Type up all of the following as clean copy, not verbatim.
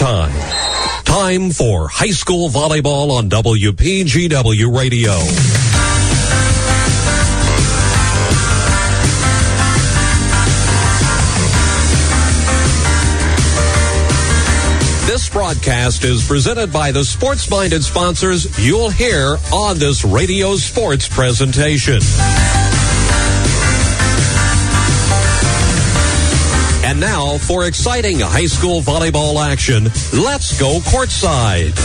time. Time for high school volleyball on WPGW Radio. This broadcast is presented by the sports-minded sponsors you'll hear on this radio sports presentation. And now, for exciting high school volleyball action, let's go courtside.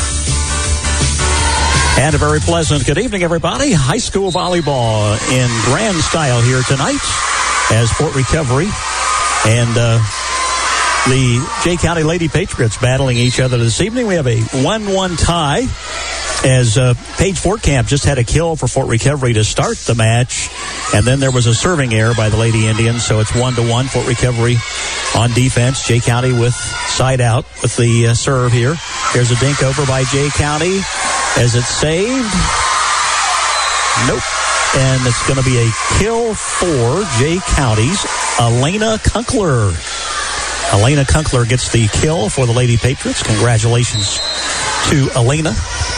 And a very pleasant good evening, everybody. High school volleyball in grand style here tonight as Fort Recovery and the Jay County Lady Patriots battling each other this evening. We have a 1-1 tie as Paige Fort Camp just had a kill for Fort Recovery to start the match. And then there was a serving error by the Lady Indians, so it's 1-1. Fort Recovery on defense. Jay County with side out with the serve here. Here's a dink over by Jay County. As it's saved. Nope. And it's going to be a kill for Jay County's Elena Kunkler. Elena Kunkler gets the kill for the Lady Patriots. Congratulations to Elena.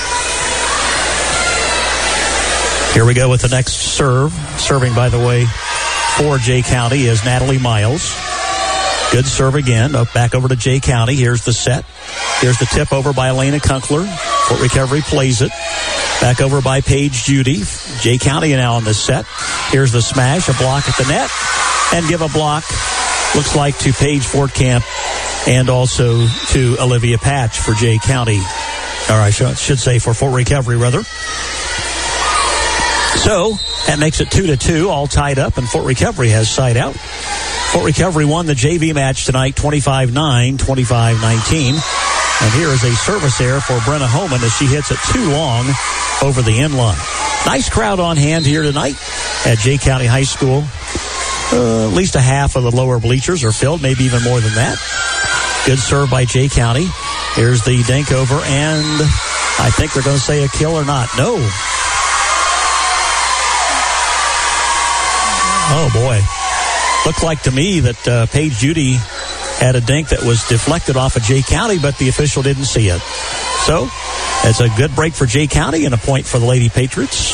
Here we go with the next serve. Serving, by the way, for Jay County is Natalie Miles. Good serve again. Back over to Jay County. Here's the set. Here's the tip over by Elena Kunkler. Fort Recovery plays it. Back over by Paige Judy. Jay County now on the set. Here's the smash. A block at the net. And give a block, looks like, to Paige Fort Camp and also to Olivia Patch for Jay County. Or I should say for Fort Recovery, rather. So that makes it 2-2, all tied up, and Fort Recovery has side out. Fort Recovery won the JV match tonight, 25-9, 25-19. And here is a service error for Brenna Homan as she hits it too long over the end line. Nice crowd on hand here tonight at Jay County High School. At least a half of the lower bleachers are filled, maybe even more than that. Good serve by Jay County. Here's the dink over, and I think they're going to say a kill or not. No. Oh, boy. Looked like to me that Paige Judy had a dink that was deflected off of Jay County, but the official didn't see it. So, it's a good break for Jay County and a point for the Lady Patriots.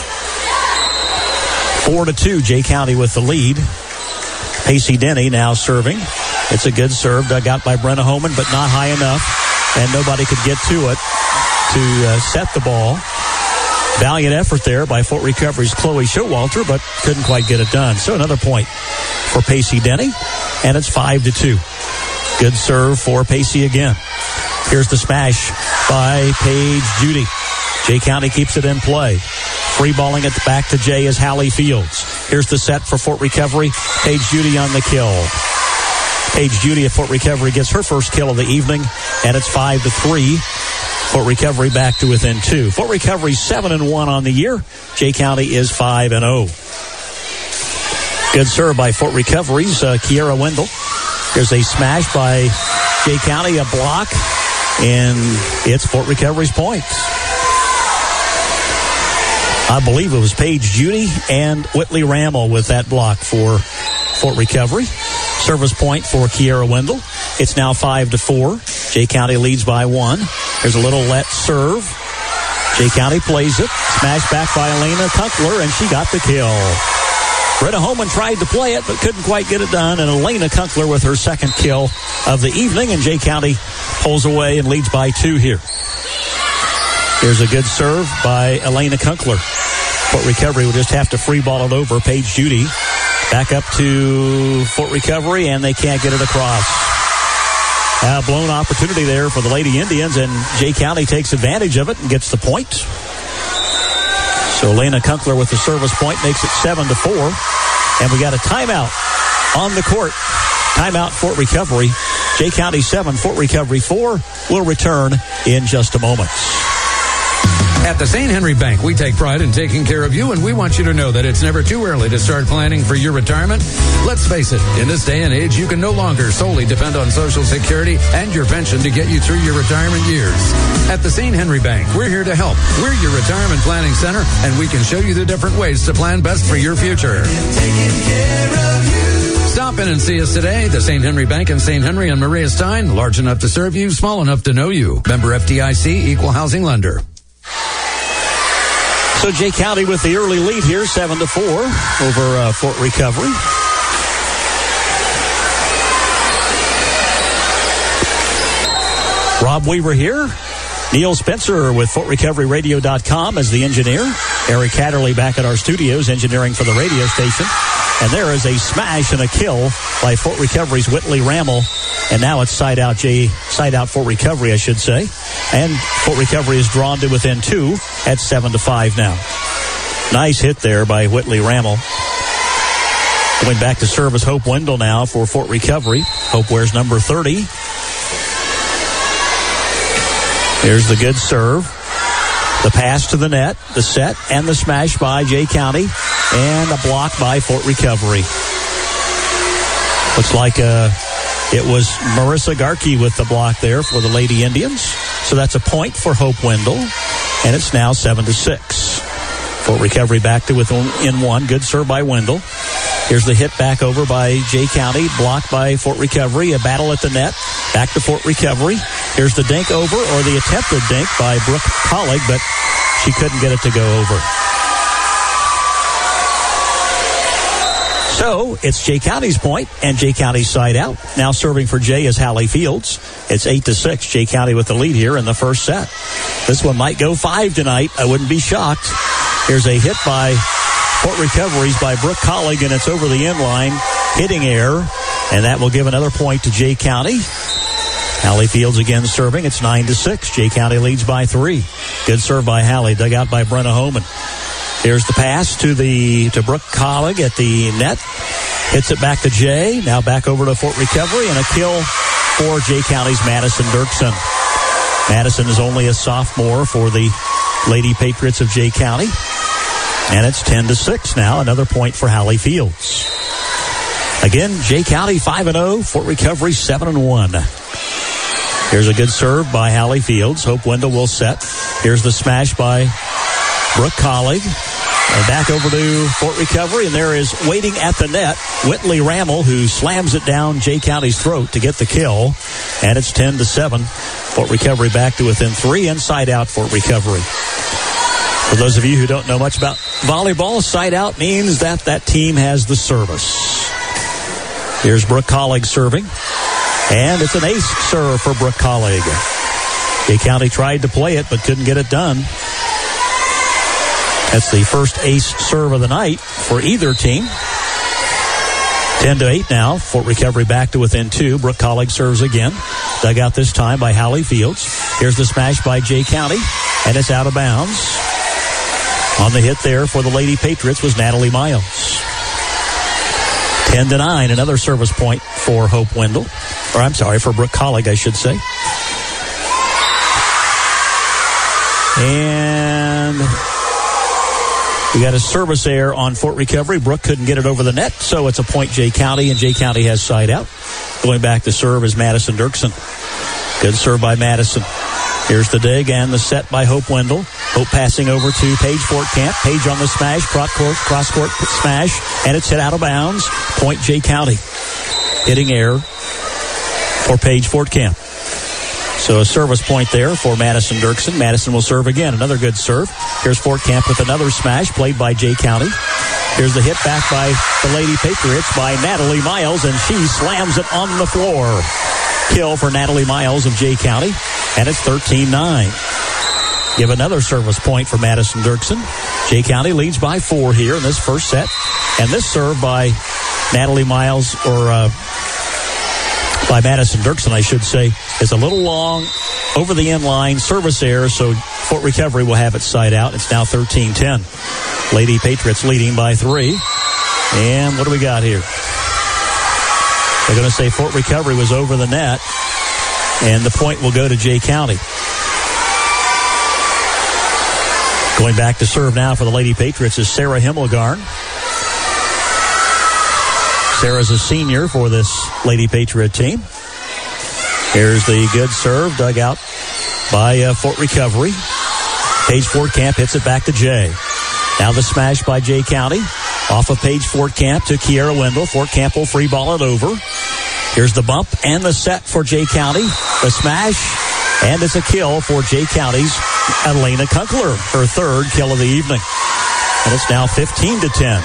4-2, Jay County with the lead. Pacey Denny now serving. It's a good serve dug out by Brenna Homan, but not high enough, and nobody could get to it to set the ball. Valiant effort there by Fort Recovery's Chloe Showalter, but couldn't quite get it done. So another point for Pacey Denny, and it's 5-2. Good serve for Pacey again. Here's the smash by Paige Judy. Jay County keeps it in play. Free balling it back to Jay is Hallie Fields. Here's the set for Fort Recovery. Paige Judy on the kill. Paige Judy at Fort Recovery gets her first kill of the evening, and it's 5-3. Fort Recovery back to within 2. Fort Recovery 7-1 on the year. Jay County is 5-0. Good serve by Fort Recovery's Kiera Wendell. Here's a smash by Jay County, a block, and it's Fort Recovery's points. I believe it was Paige Judy and Whitley Rammel with that block for Fort Recovery. Service point for Kiera Wendell. It's now 5-4. Jay County leads by 1. There's a little let serve. Jay County plays it. Smash back by Elena Kunkler, and she got the kill. Brenna Homan tried to play it, but couldn't quite get it done. And Elena Kunkler with her second kill of the evening, and Jay County pulls away and leads by 2 here. Here's a good serve by Elena Kunkler. Fort Recovery will just have to free ball it over. Paige Judy back up to Fort Recovery, and they can't get it across. A blown opportunity there for the Lady Indians, and Jay County takes advantage of it and gets the point. So Elena Kunkler with the service point makes it 7-4. And we got a timeout on the court. Timeout Fort Recovery. Jay County 7, Fort Recovery 4. We'll return in just a moment. At the St. Henry Bank, we take pride in taking care of you, and we want you to know that it's never too early to start planning for your retirement. Let's face it, in this day and age, you can no longer solely depend on Social Security and your pension to get you through your retirement years. At the St. Henry Bank, we're here to help. We're your retirement planning center, and we can show you the different ways to plan best for your future. Taking care of you. Stop in and see us today. The St. Henry Bank in St. Henry and Maria Stein. Large enough to serve you, small enough to know you. Member FDIC, equal housing lender. So Jay County with the early lead here, 7-4 over Fort Recovery. Rob Weaver here. Neil Spencer with FortRecoveryRadio.com as the engineer. Eric Catterley back at our studios engineering for the radio station. And there is a smash and a kill by Fort Recovery's Whitley Rammel. And now it's side out Fort Recovery, I should say. And Fort Recovery is drawn to within 2 at 7-5 now. Nice hit there by Whitley Rammel. Going back to serve is Hope Wendell now for Fort Recovery. Hope wears number 30. Here's the good serve. The pass to the net, the set, and the smash by Jay County, and a block by Fort Recovery. Looks like it was Marissa Garkey with the block there for the Lady Indians. So that's a point for Hope Wendell, and it's now 7-6. Fort Recovery back to within 1. Good serve by Wendell. Here's the hit back over by Jay County, blocked by Fort Recovery. A battle at the net, back to Fort Recovery. Here's the dink over, or the attempted dink by Brooke Collig, but she couldn't get it to go over. So it's Jay County's point, and Jay County's side out. Now serving for Jay is Hallie Fields. It's 8-6. Jay County with the lead here in the first set. This one might go 5 tonight. I wouldn't be shocked. Here's a hit by Fort Recovery's by Brooke Collig, and it's over the end line, hitting air, and that will give another point to Jay County. Hallie Fields again serving. It's 9-6. Jay County leads by 3. Good serve by Hallie, dug out by Brenna Homan. Here's the pass to Brooke Collig at the net. Hits it back to Jay. Now back over to Fort Recovery, and a kill for Jay County's Madison Dirksen. Madison is only a sophomore for the Lady Patriots of Jay County. And it's 10-6 now. Another point for Hallie Fields. Again, Jay County 5-0. Fort Recovery 7-1. Here's a good serve by Hallie Fields. Hope Wendell will set. Here's the smash by Brooke Collig. And back over to Fort Recovery, and there is waiting at the net Whitley Rammel, who slams it down Jay County's throat to get the kill. And it's 10-7. Fort Recovery back to within 3, inside out Fort Recovery. For those of you who don't know much about volleyball, side out means that team has the service. Here's Brooke Collig serving. And it's an ace serve for Brooke Collig. Jay County tried to play it but couldn't get it done. That's the first ace serve of the night for either team. 10-8 now. Fort Recovery back to within 2. Brooke Collig serves again. Dug out this time by Hallie Fields. Here's the smash by Jay County, and it's out of bounds. On the hit there for the Lady Patriots was Natalie Miles. 10-9, another service point for Hope Wendell. Or I'm sorry, for Brooke Collig, I should say. And we got a service error on Fort Recovery. Brooke couldn't get it over the net, so it's a point Jay County, and Jay County has side out. Going back to serve is Madison Dirksen. Good serve by Madison. Here's the dig and the set by Hope Wendell. Hope passing over to Paige Fortcamp. Paige on the smash, cross-court smash, and it's hit out of bounds. Point Jay County. Hitting air for Paige Fortcamp. So a service point there for Madison Dirksen. Madison will serve again. Another good serve. Here's Fortcamp with another smash played by Jay County. Here's the hit back by the Lady Patriots by Natalie Miles, and she slams it on the floor. Kill for Natalie Miles of Jay County, and it's 13-9. Give another service point for Madison Dirksen. Jay County leads by 4 here in this first set, and this serve by Natalie Miles, or by Madison Dirksen, I should say, is a little long, over the end line, service error, so Fort Recovery will have it side out. It's now 13-10. Lady Patriots leading by 3. And what do we got here? They're going to say Fort Recovery was over the net, and the point will go to Jay County. Going back to serve now for the Lady Patriots is Sarah Himmelgarn. Sarah's a senior for this Lady Patriot team. Here's the good serve, dug out by Fort Recovery. Paige Fortcamp hits it back to Jay. Now the smash by Jay County. Off of Paige Fortcamp to Kiera Wendell. Fortcamp will free ball it over. Here's the bump and the set for Jay County. The smash, and it's a kill for Jay County's Elena Kunkler, her third kill of the evening. And it's now 15-10.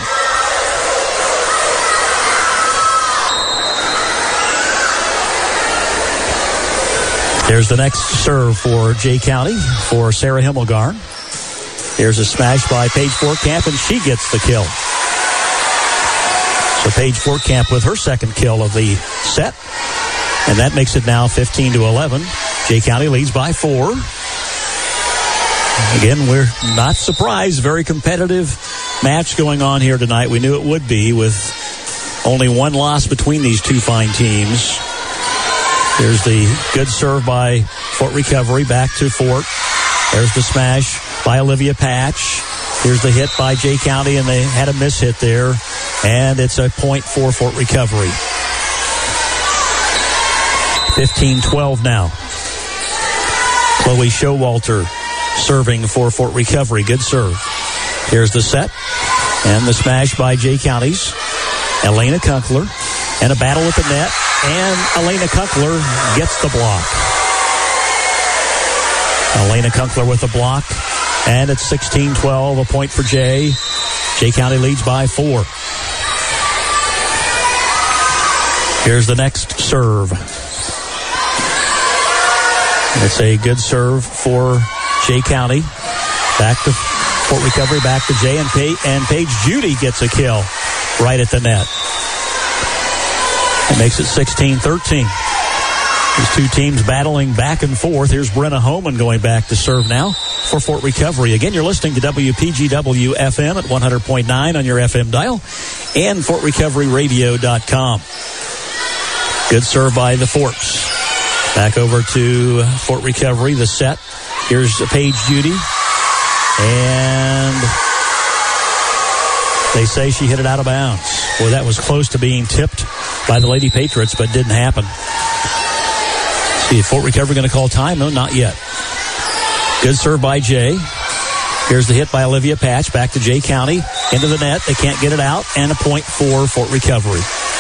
There's the next serve for Jay County for Sarah Himmelgarn. Here's a smash by Paige Fortcamp, and she gets the kill. So Paige Fortcamp with her second kill of the set. And that makes it now 15-11. Jay County leads by 4. Again, we're not surprised. Very competitive match going on here tonight. We knew it would be, with only one loss between these two fine teams. There's the good serve by Fort Recovery back to Fort. There's the smash by Olivia Patch. Here's the hit by Jay County, and they had a miss hit there. And it's a point for Fort Recovery. 15-12 now. Chloe Showalter serving for Fort Recovery. Good serve. Here's the set. And the smash by Jay County's Elena Kunkler. And a battle at the net. And Elena Kunkler gets the block. Elena Kunkler with the block. And it's 16-12, a point for Jay. Jay County leads by 4. Here's the next serve. It's a good serve for Jay County. Back to Fort Recovery, back to Jay, and Paige Judy gets a kill right at the net. It makes it 16-13. These two teams battling back and forth. Here's Brenna Homan going back to serve now for Fort Recovery. Again, you're listening to WPGW FM at 100.9 on your FM dial and FortRecoveryRadio.com. Good serve by the Forts. Back over to Fort Recovery, the set. Here's Paige Judy. And they say she hit it out of bounds. Boy, that was close to being tipped by the Lady Patriots, but didn't happen. See, is Fort Recovery going to call time? No, not yet. Good serve by Jay. Here's the hit by Olivia Patch. Back to Jay County. Into the net. They can't get it out. And a point for Fort Recovery.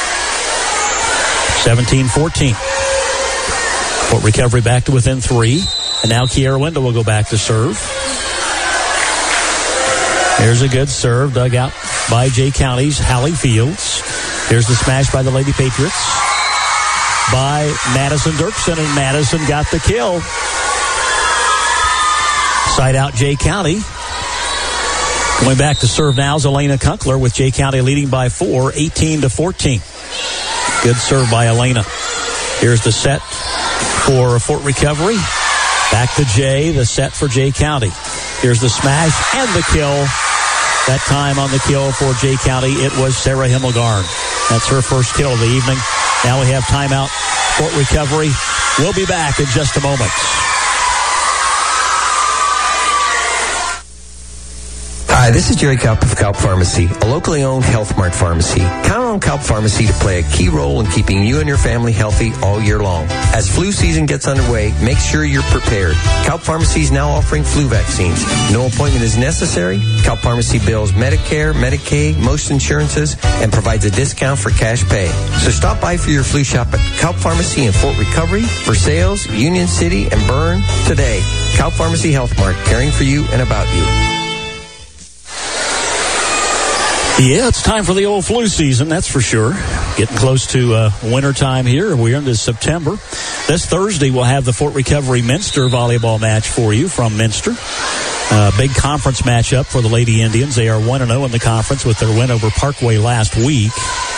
17-14. Fort Recovery back to within 3. And now Kiera Wendell will go back to serve. Here's a good serve dug out by Jay County's Hallie Fields. Here's the smash by the Lady Patriots by Madison Dirksen, and Madison got the kill. Side out Jay County. Going back to serve now is Elena Kunkler, with Jay County leading by 4, 18-14. Good serve by Elena. Here's the set for Fort Recovery. Back to Jay, the set for Jay County. Here's the smash and the kill. That time on the kill for Jay County, it was Sarah Himmelgarn. That's her first kill of the evening. Now we have timeout. Fort Recovery. We'll be back in just a moment. Hi, this is Jerry Kaup of Kaup Pharmacy, a locally owned Health Mart pharmacy. Count on Kaup Pharmacy to play a key role in keeping you and your family healthy all year long. As flu season gets underway, make sure you're prepared. Kaup Pharmacy is now offering flu vaccines. No appointment is necessary. Kaup Pharmacy bills Medicare, Medicaid, most insurances, and provides a discount for cash pay. So stop by for your flu shot at Kaup Pharmacy in Fort Recovery, Versailles, Union City, and Bern today. Kaup Pharmacy Health Mart, caring for you and about you. Yeah, it's time for the old flu season, that's for sure. Getting close to winter time here. We're into September. This Thursday, we'll have the Fort Recovery Minster volleyball match for you from Minster. Big conference matchup for the Lady Indians. They are 1-0 in the conference with their win over Parkway last week.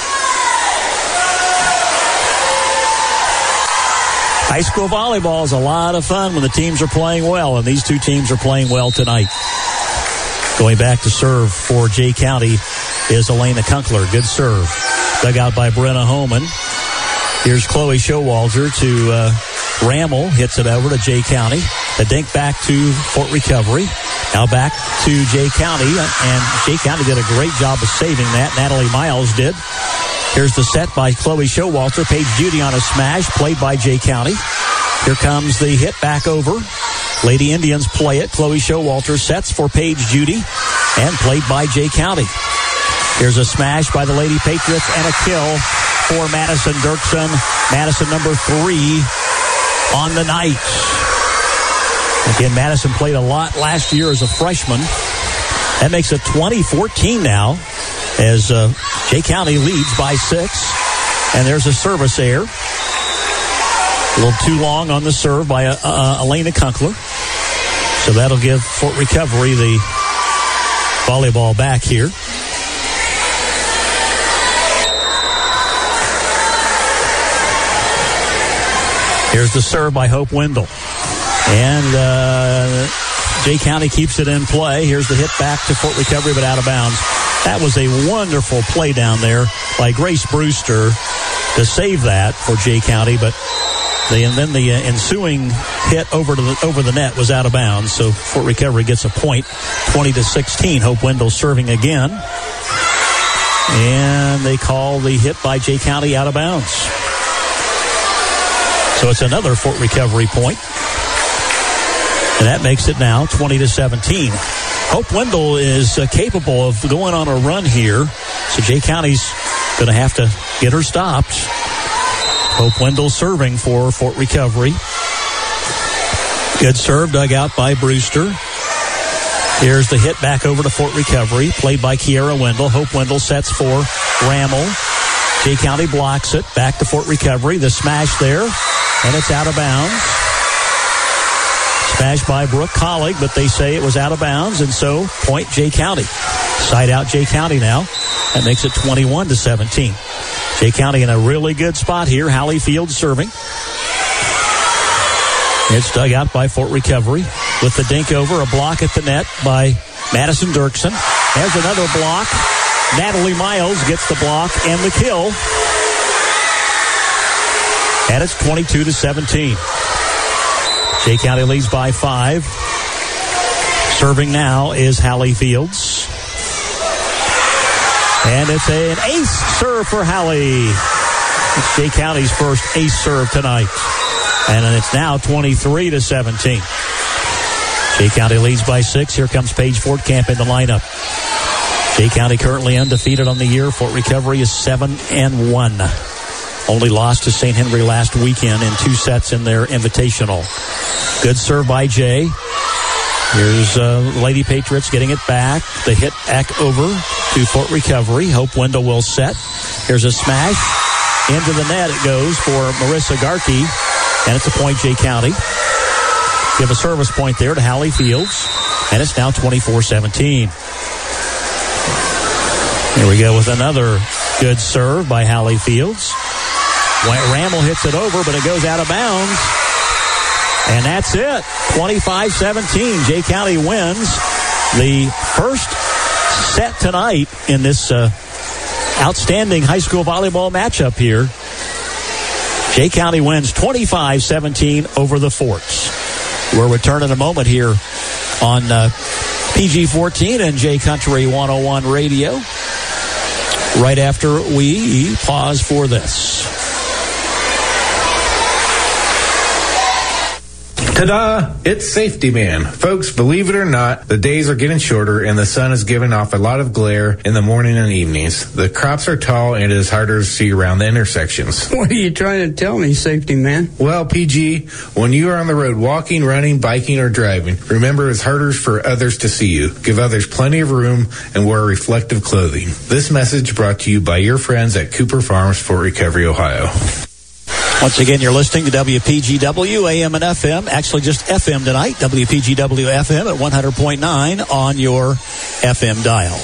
High school volleyball is a lot of fun when the teams are playing well, and these two teams are playing well tonight. Going back to serve for Jay County is Elena Kunkler. Good serve. Dug out by Brenna Homan. Here's Chloe Showalter to Rammel. Hits it over to Jay County. The dink back to Fort Recovery. Now back to Jay County. And Jay County did a great job of saving that. Natalie Miles did. Here's the set by Chloe Showalter. Paige Judy on a smash. Played by Jay County. Here comes the hit back over. Lady Indians play it. Chloe Showalter sets for Paige Judy and played by Jay County. Here's a smash by the Lady Patriots and a kill for Madison Dirksen. Madison number 3 on the night. Again, Madison played a lot last year as a freshman. That makes it 20-14 now as Jay County leads by 6. And there's a service error. A little too long on the serve by Elena Kunkler. So that'll give Fort Recovery the volleyball back here. Here's the serve by Hope Wendell. And Jay County keeps it in play. Here's the hit back to Fort Recovery, but out of bounds. That was a wonderful play down there by Grace Brewster to save that for Jay County, but then the ensuing hit over the net was out of bounds. So Fort Recovery gets a point, 20-16. Hope Wendell serving again. And they call the hit by Jay County out of bounds. So it's another Fort Recovery point. And that makes it now 20-17. Hope Wendell is capable of going on a run here. So Jay County's going to have to get her stopped. Hope Wendell serving for Fort Recovery. Good serve dug out by Brewster. Here's the hit back over to Fort Recovery, played by Kiara Wendell. Hope Wendell sets for Rammel. Jay County blocks it. Back to Fort Recovery. The smash there, and it's out of bounds. Smashed by Brooke Collig, but they say it was out of bounds, and so point Jay County. Side out Jay County now. That makes it 21-17. Jay County in a really good spot here. Hallie Fields serving. It's dug out by Fort Recovery with the dink over. A block at the net by Madison Dirksen. There's another block. Natalie Miles gets the block and the kill. And it's 22-17. Jay County leads by 5. Serving now is Hallie Fields. And it's an ace serve for Hallie. It's Jay County's first ace serve tonight. And it's now 23-17. Jay County leads by 6. Here comes Paige Fortcamp in the lineup. Jay County currently undefeated on the year. Fort Recovery is 7-1. Only lost to St. Henry last weekend in 2 sets in their invitational. Good serve by Jay. Here's Lady Patriots getting it back. The hit back over to Fort Recovery. Hope Wendell will set. Here's a smash. Into the net it goes for Marissa Garkey. And it's a point Jay County. Give a service point there to Hallie Fields. And it's now 24-17. Here we go with another good serve by Hallie Fields. Rammel hits it over, but it goes out of bounds. And that's it. 25-17. Jay County wins the first set tonight in this outstanding high school volleyball matchup here. Jay County wins 25-17 over the Forts. We'll return in a moment here on PG-14 and Jay Country 101 Radio. Right after we pause for this. Ta-da! It's Safety Man. Folks, believe it or not, the days are getting shorter and the sun is giving off a lot of glare in the morning and evenings. The crops are tall and it is harder to see around the intersections. What are you trying to tell me, Safety Man? Well, PG, when you are on the road walking, running, biking, or driving, remember it's harder for others to see you. Give others plenty of room and wear reflective clothing. This message brought to you by your friends at Cooper Farms, Fort Recovery, Ohio. Once again, you're listening to WPGW, AM and FM. Actually, just FM tonight. WPGW FM at 100.9 on your FM dial.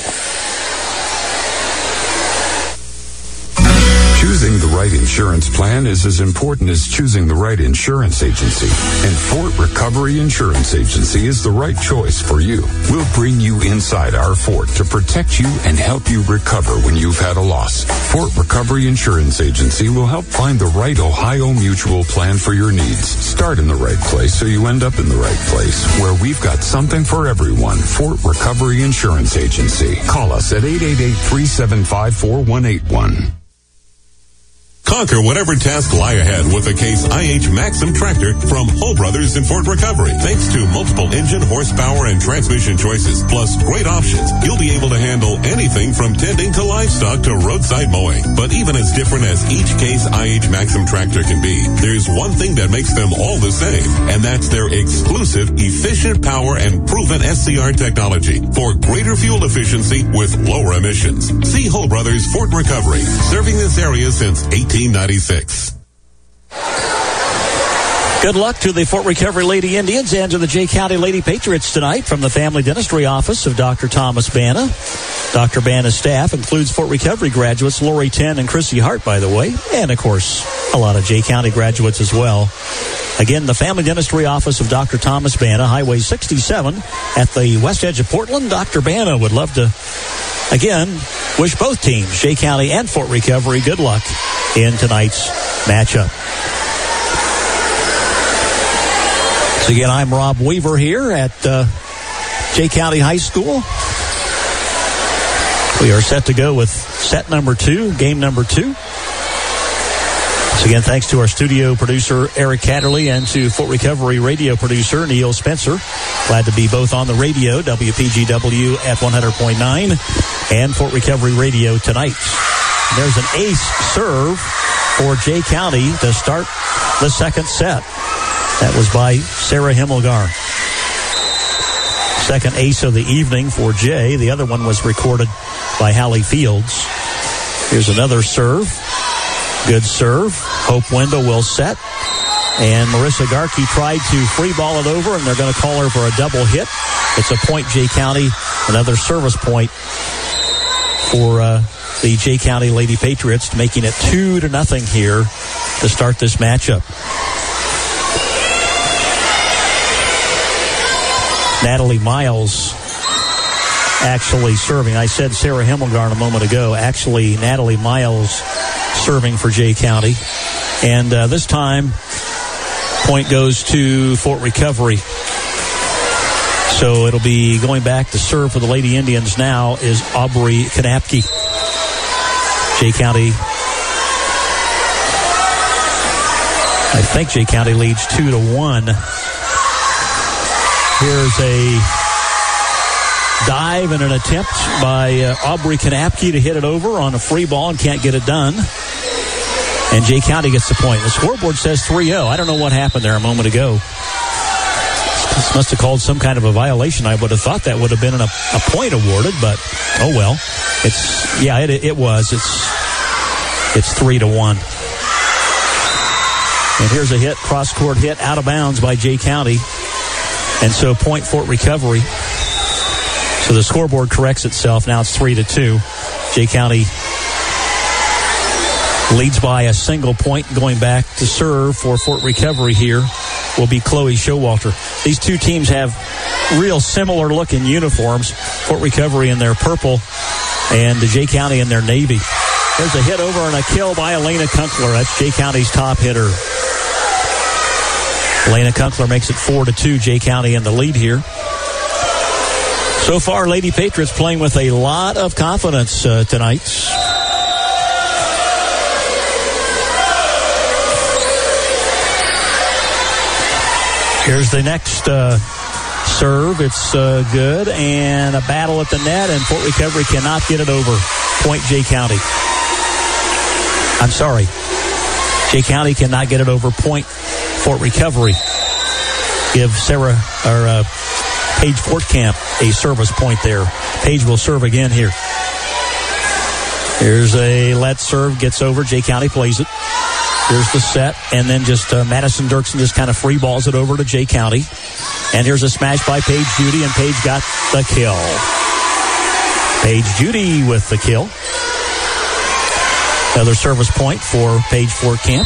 Choosing the right insurance plan is as important as choosing the right insurance agency. And Fort Recovery Insurance Agency is the right choice for you. We'll bring you inside our fort to protect you and help you recover when you've had a loss. Fort Recovery Insurance Agency will help find the right Ohio Mutual plan for your needs. Start in the right place so you end up in the right place, where we've got something for everyone. Fort Recovery Insurance Agency. Call us at 888-375-4181. Conquer whatever task lie ahead with a Case IH Maxim tractor from Hull Brothers in Fort Recovery. Thanks to multiple engine, horsepower, and transmission choices, plus great options, you'll be able to handle anything from tending to livestock to roadside mowing. But even as different as each Case IH Maxim tractor can be, there's one thing that makes them all the same, and that's their exclusive, efficient power and proven SCR technology for greater fuel efficiency with lower emissions. See Hull Brothers Fort Recovery, serving this area since 1896. Good luck to the Fort Recovery Lady Indians and to the Jay County Lady Patriots tonight from the Family Dentistry Office of Dr. Thomas Banna. Dr. Banna's staff includes Fort Recovery graduates Lori Ten and Chrissy Hart, by the way, and, of course, a lot of Jay County graduates as well. Again, the Family Dentistry Office of Dr. Thomas Banna, Highway 67 at the west edge of Portland. Dr. Banna would love to, again, wish both teams, Jay County and Fort Recovery, good luck in tonight's matchup. So again, I'm Rob Weaver here at Jay County High School. We are set to go with set number 2, game number 2. So again, thanks to our studio producer, Eric Catterley, and to Fort Recovery radio producer, Neil Spencer. Glad to be both on the radio, WPGW at 100.9, and Fort Recovery Radio tonight. There's an ace serve for Jay County to start the second set. That was by Sarah Himmelgar. Second ace of the evening for Jay. The other one was recorded by Hallie Fields. Here's another serve. Good serve. Hope Wendell will set. And Marissa Garkey tried to free ball it over, and they're going to call her for a double hit. It's a point, Jay County. Another service point for the Jay County Lady Patriots, making it 2-0 here to start this matchup. Natalie Miles actually serving. I said Sarah Himmelgarn a moment ago. Actually, Natalie Miles serving for Jay County. And this time, point goes to Fort Recovery. So it'll be going back to serve for the Lady Indians now is Aubrey Kanapke. Jay County, I think Jay County leads 2-1. Here's a dive and an attempt by Aubrey Kanapke to hit it over on a free ball and can't get it done. And Jay County gets the point. The scoreboard says 3-0. I don't know what happened there a moment ago. This must have called some kind of a violation. I would have thought that would have been a point awarded, but oh well. It was. It's 3-1. And here's a hit, cross-court hit, out of bounds by Jay County. And so point Fort Recovery. So the scoreboard corrects itself. Now it's 3-2. Jay County leads by a single point. Going back to serve for Fort Recovery here will be Chloe Showalter. These two teams have real similar looking uniforms. Fort Recovery in their purple and the Jay County in their navy. There's a hit over and a kill by Elena Kunkler. That's Jay County's top hitter. Elena Kunkler makes it 4-2. Jay County in the lead here. So far, Lady Patriots playing with a lot of confidence tonight. Here's the next serve. It's good, and a battle at the net, and Fort Recovery cannot get it over. Point Jay County. I'm sorry. Jay County cannot get it over. Point Fort Recovery. Give Paige Fortcamp a service point there. Paige will serve again here. Here's a let serve, gets over. Jay County plays it. Here's the set, and then just Madison Dirksen just kind of free balls it over to Jay County. And here's a smash by Paige Judy, and Paige got the kill. Paige Judy with the kill. Another service point for Paige Fortcamp.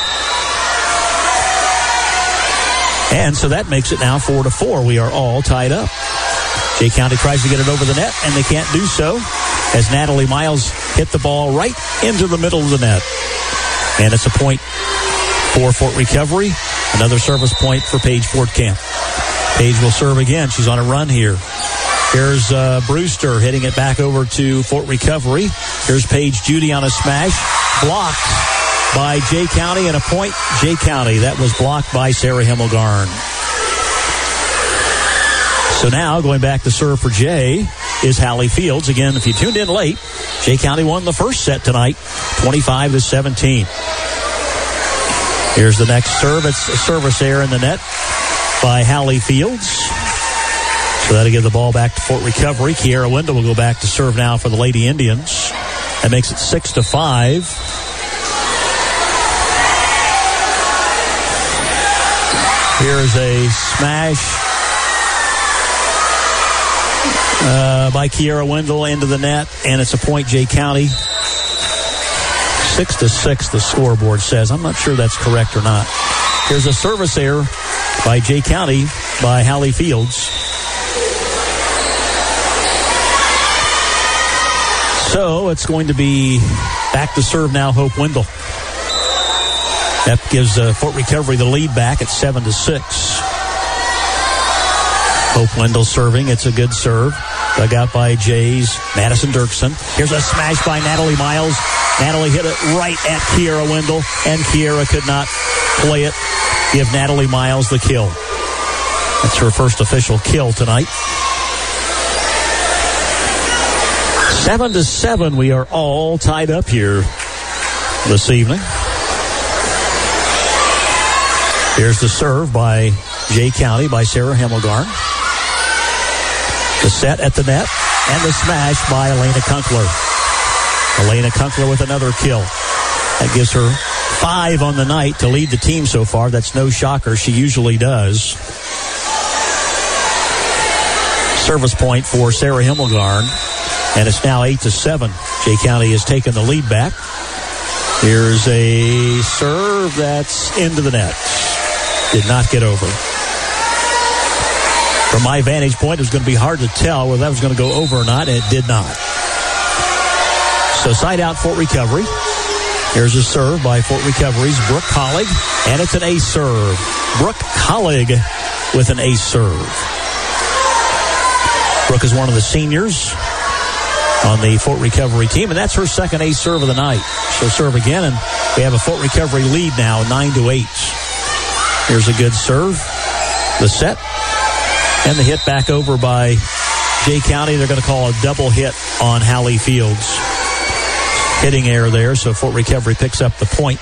And so that makes it now 4-4. We are all tied up. Jay County tries to get it over the net, and they can't do so as Natalie Miles hit the ball right into the middle of the net. And it's a point for Fort Recovery. Another service point for Paige Fortcamp. Paige will serve again. She's on a run here. Here's Brewster hitting it back over to Fort Recovery. Here's Paige Judy on a smash. Blocked by Jay County, and a point, Jay County. That was blocked by Sarah Himmelgarn. So now, going back to serve for Jay is Hallie Fields. Again, if you tuned in late, Jay County won the first set tonight, 25-17. Here's the next serve. It's a service error in the net by Hallie Fields. So that'll give the ball back to Fort Recovery. Kiera Wendell will go back to serve now for the Lady Indians. That makes it 6-5. Here's a smash by Kiera Wendell into the net, and it's a point, Jay County. 6-6, the scoreboard says. I'm not sure that's correct or not. Here's a service error by Jay County by Hallie Fields. So it's going to be back to serve now, Hope Wendell. That gives Fort Recovery the lead back at 7-6. Hope Wendell serving. It's a good serve. Dug out by Jay's Madison Dirksen. Here's a smash by Natalie Miles. Natalie hit it right at Kiera Wendell, and Kiera could not play it. Give Natalie Miles the kill. That's her first official kill tonight. 7-7, we are all tied up here this evening. Here's the serve by Jay County by Sarah Himmelgarn. The set at the net, and the smash by Elena Kunkler. Elena Kunkler with another kill. That gives her 5 on the night to lead the team so far. That's no shocker. She usually does. Service point for Sarah Himmelgarn. And it's now 8-7. Jay County has taken the lead back. Here's a serve that's into the net. Did not get over. From my vantage point, it was going to be hard to tell whether that was going to go over or not, and it did not. So side out Fort Recovery. Here's a serve by Fort Recovery's Brooke Collig, and it's an ace serve. Brooke Collig with an ace serve. Brooke is one of the seniors on the Fort Recovery team, and that's her second ace serve of the night. She'll serve again, and we have a Fort Recovery lead now, 9-8. Here's a good serve. The set. And the hit back over by Jay County. They're going to call a double hit on Hallie Fields. Hitting error there, so Fort Recovery picks up the point.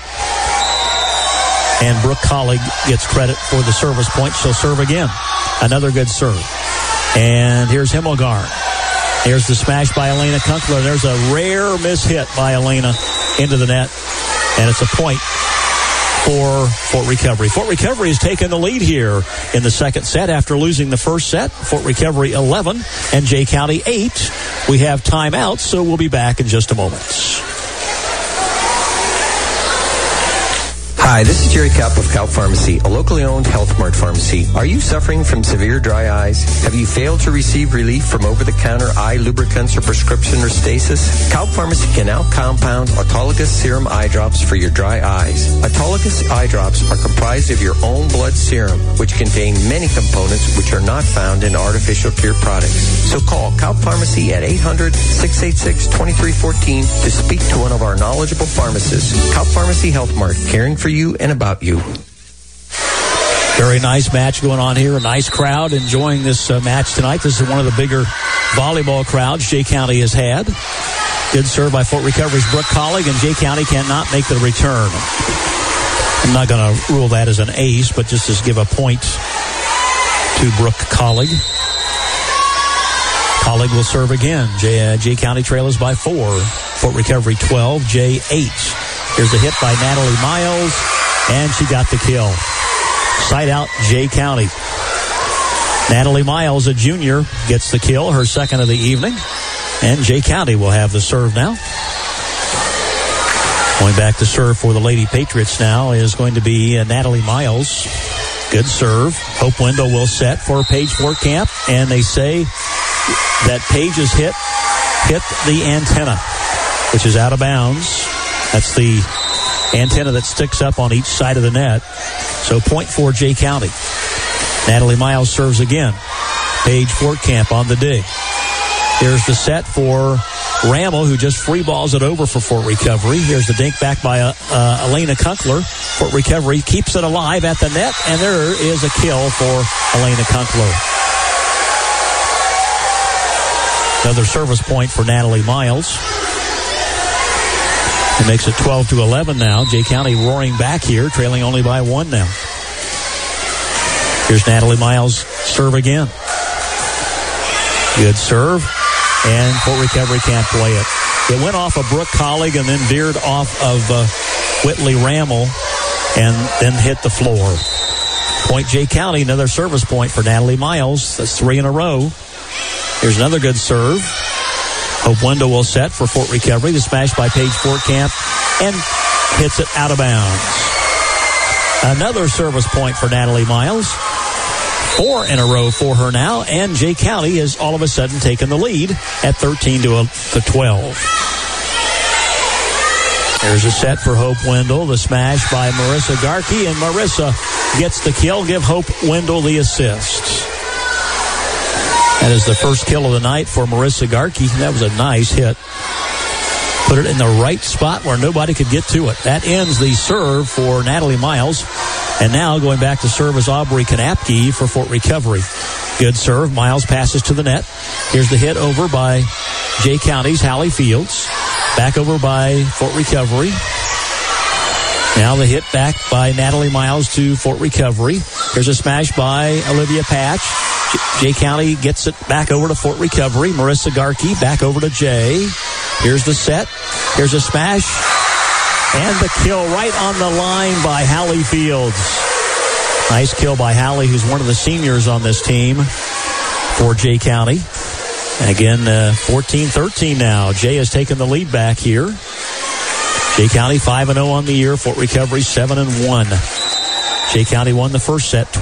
And Brooke Collig gets credit for the service point. She'll serve again. Another good serve. And here's Himmelgarn. Here's the smash by Elena Kunkler. There's a rare mishit by Elena into the net. And it's a point for Fort Recovery. Fort Recovery has taken the lead here in the second set after losing the first set. Fort Recovery 11 and Jay County 8. We have timeouts, so we'll be back in just a moment. Hi, this is Jerry Cup of Kaup Pharmacy, a locally owned Health Mart pharmacy. Are you suffering from severe dry eyes? Have you failed to receive relief from over-the-counter eye lubricants or prescription Restasis? Kaup Pharmacy can now compound autologous serum eye drops for your dry eyes. Autologous eye drops are comprised of your own blood serum, which contain many components which are not found in artificial cure products. So call Kaup Pharmacy at 800-686-2314 to speak to one of our knowledgeable pharmacists. Kaup Pharmacy Health Mart, caring for you and about you. Very nice match going on here. A nice crowd enjoying this match tonight. This is one of the bigger volleyball crowds Jay County has had. Good serve by Fort Recovery's Brooke Collig, and Jay County cannot make the return. I'm not going to rule that as an ace, but just to give a point to Brooke Collig. Collig will serve again. Jay County trails by 4. Fort Recovery 12, Jay 8. Here's a hit by Natalie Miles, and she got the kill. Side out, Jay County. Natalie Miles, a junior, gets the kill, her second of the evening. And Jay County will have the serve now. Going back to serve for the Lady Patriots now is going to be Natalie Miles. Good serve. Hope Wendell will set for Paige Fortcamp, and they say that Paige's hit the antenna, which is out of bounds. That's the antenna that sticks up on each side of the net. So point for Jay County. Natalie Miles serves again. Paige Fortcamp on the dig. Here's the set for Rammel, who just free balls it over for Fort Recovery. Here's the dink back by Elena Kunkler. Fort Recovery keeps it alive at the net, and there is a kill for Elena Kunkler. Another service point for Natalie Miles. It makes it 12-11 now. Jay County roaring back here, trailing only by 1 now. Here's Natalie Miles' serve again. Good serve, and Fort Recovery can't play it. It went off of Brooke Collig and then veered off of Whitley Rammel and then hit the floor. Point Jay County, another service point for Natalie Miles. That's 3 in a row. Here's another good serve. Hope Wendell will set for Fort Recovery. The smash by Paige Fortcamp and hits it out of bounds. Another service point for Natalie Miles. 4 in a row for her now, and Jay County has all of a sudden taken the lead at 13-12. There's a set for Hope Wendell. The smash by Marissa Garkey, and Marissa gets the kill. Give Hope Wendell the assist. That is the first kill of the night for Marissa Garkey. That was a nice hit. Put it in the right spot where nobody could get to it. That ends the serve for Natalie Miles. And now going back to serve is Aubrey Kanapke for Fort Recovery. Good serve. Miles passes to the net. Here's the hit over by Jay County's Hallie Fields. Back over by Fort Recovery. Now the hit back by Natalie Miles to Fort Recovery. Here's a smash by Olivia Patch. Jay County gets it back over to Fort Recovery. Marissa Garkey back over to Jay. Here's the set. Here's a smash. And the kill right on the line by Hallie Fields. Nice kill by Hallie, who's one of the seniors on this team for Jay County. Again, 14-13 now. Jay has taken the lead back here. Jay County 5-0 on the year. Fort Recovery 7-1. Jay County won the first set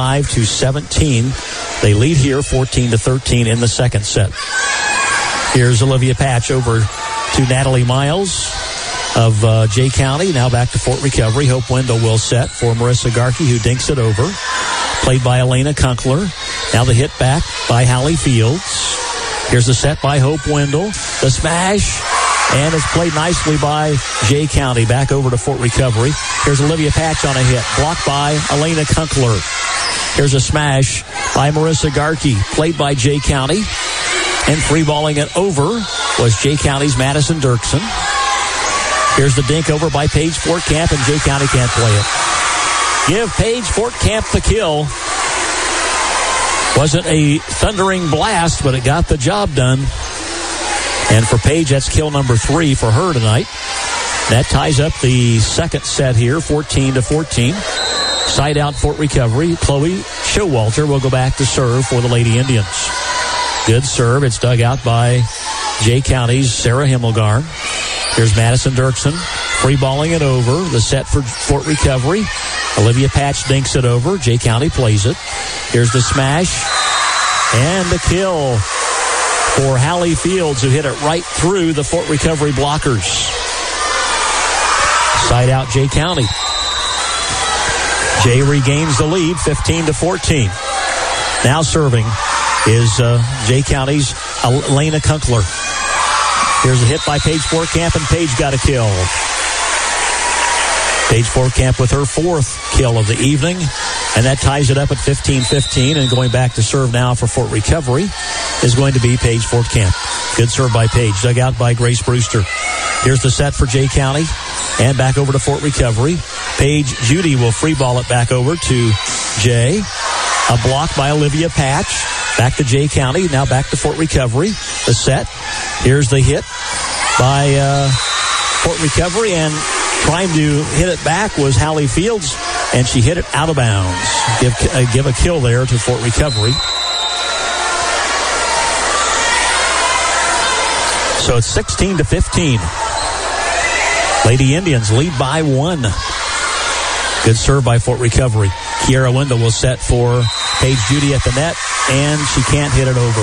25-17. They lead here 14-13 in the second set. Here's Olivia Patch over to Natalie Miles of Jay County. Now back to Fort Recovery. Hope Wendell will set for Marissa Garkey, who dinks it over. Played by Elena Kunkler. Now the hit back by Hallie Fields. Here's the set by Hope Wendell. The smash. And it's played nicely by Jay County. Back over to Fort Recovery. Here's Olivia Patch on a hit. Blocked by Elena Kunkler. Here's a smash by Marissa Garkey. Played by Jay County. And free balling it over was Jay County's Madison Dirksen. Here's the dink over by Paige Fortcamp, and Jay County can't play it. Give Paige Fortcamp the kill. Wasn't a thundering blast, but it got the job done. And for Paige, that's kill number 3 for her tonight. That ties up the second set here, 14-14. Side out Fort Recovery. Chloe Showalter will go back to serve for the Lady Indians. Good serve. It's dug out by Jay County's Sarah Himmelgarn. Here's Madison Dirksen, free balling it over. The set for Fort Recovery. Olivia Patch dinks it over. Jay County plays it. Here's the smash. And the kill for Hallie Fields, who hit it right through the Fort Recovery blockers. Side out Jay County. Jay regains the lead, 15-14. Now serving is Jay County's Elena Kunkler. Here's a hit by Paige Fortcamp, and Paige got a kill. Paige Fortcamp with her 4th kill of the evening, and that ties it up at 15-15. And going back to serve now for Fort Recovery is going to be Paige Fortcamp. Good serve by Paige, dug out by Grace Brewster. Here's the set for Jay County, and back over to Fort Recovery. Paige Judy will free ball it back over to Jay. A block by Olivia Patch. Back to Jay County, now back to Fort Recovery. The set. Here's the hit by Fort Recovery, and trying to hit it back was Hallie Fields, and she hit it out of bounds. Give a kill there to Fort Recovery. So it's 16-15. Lady Indians lead by 1. Good serve by Fort Recovery. Kiera Wendell will set for Paige Judy at the net, and she can't hit it over.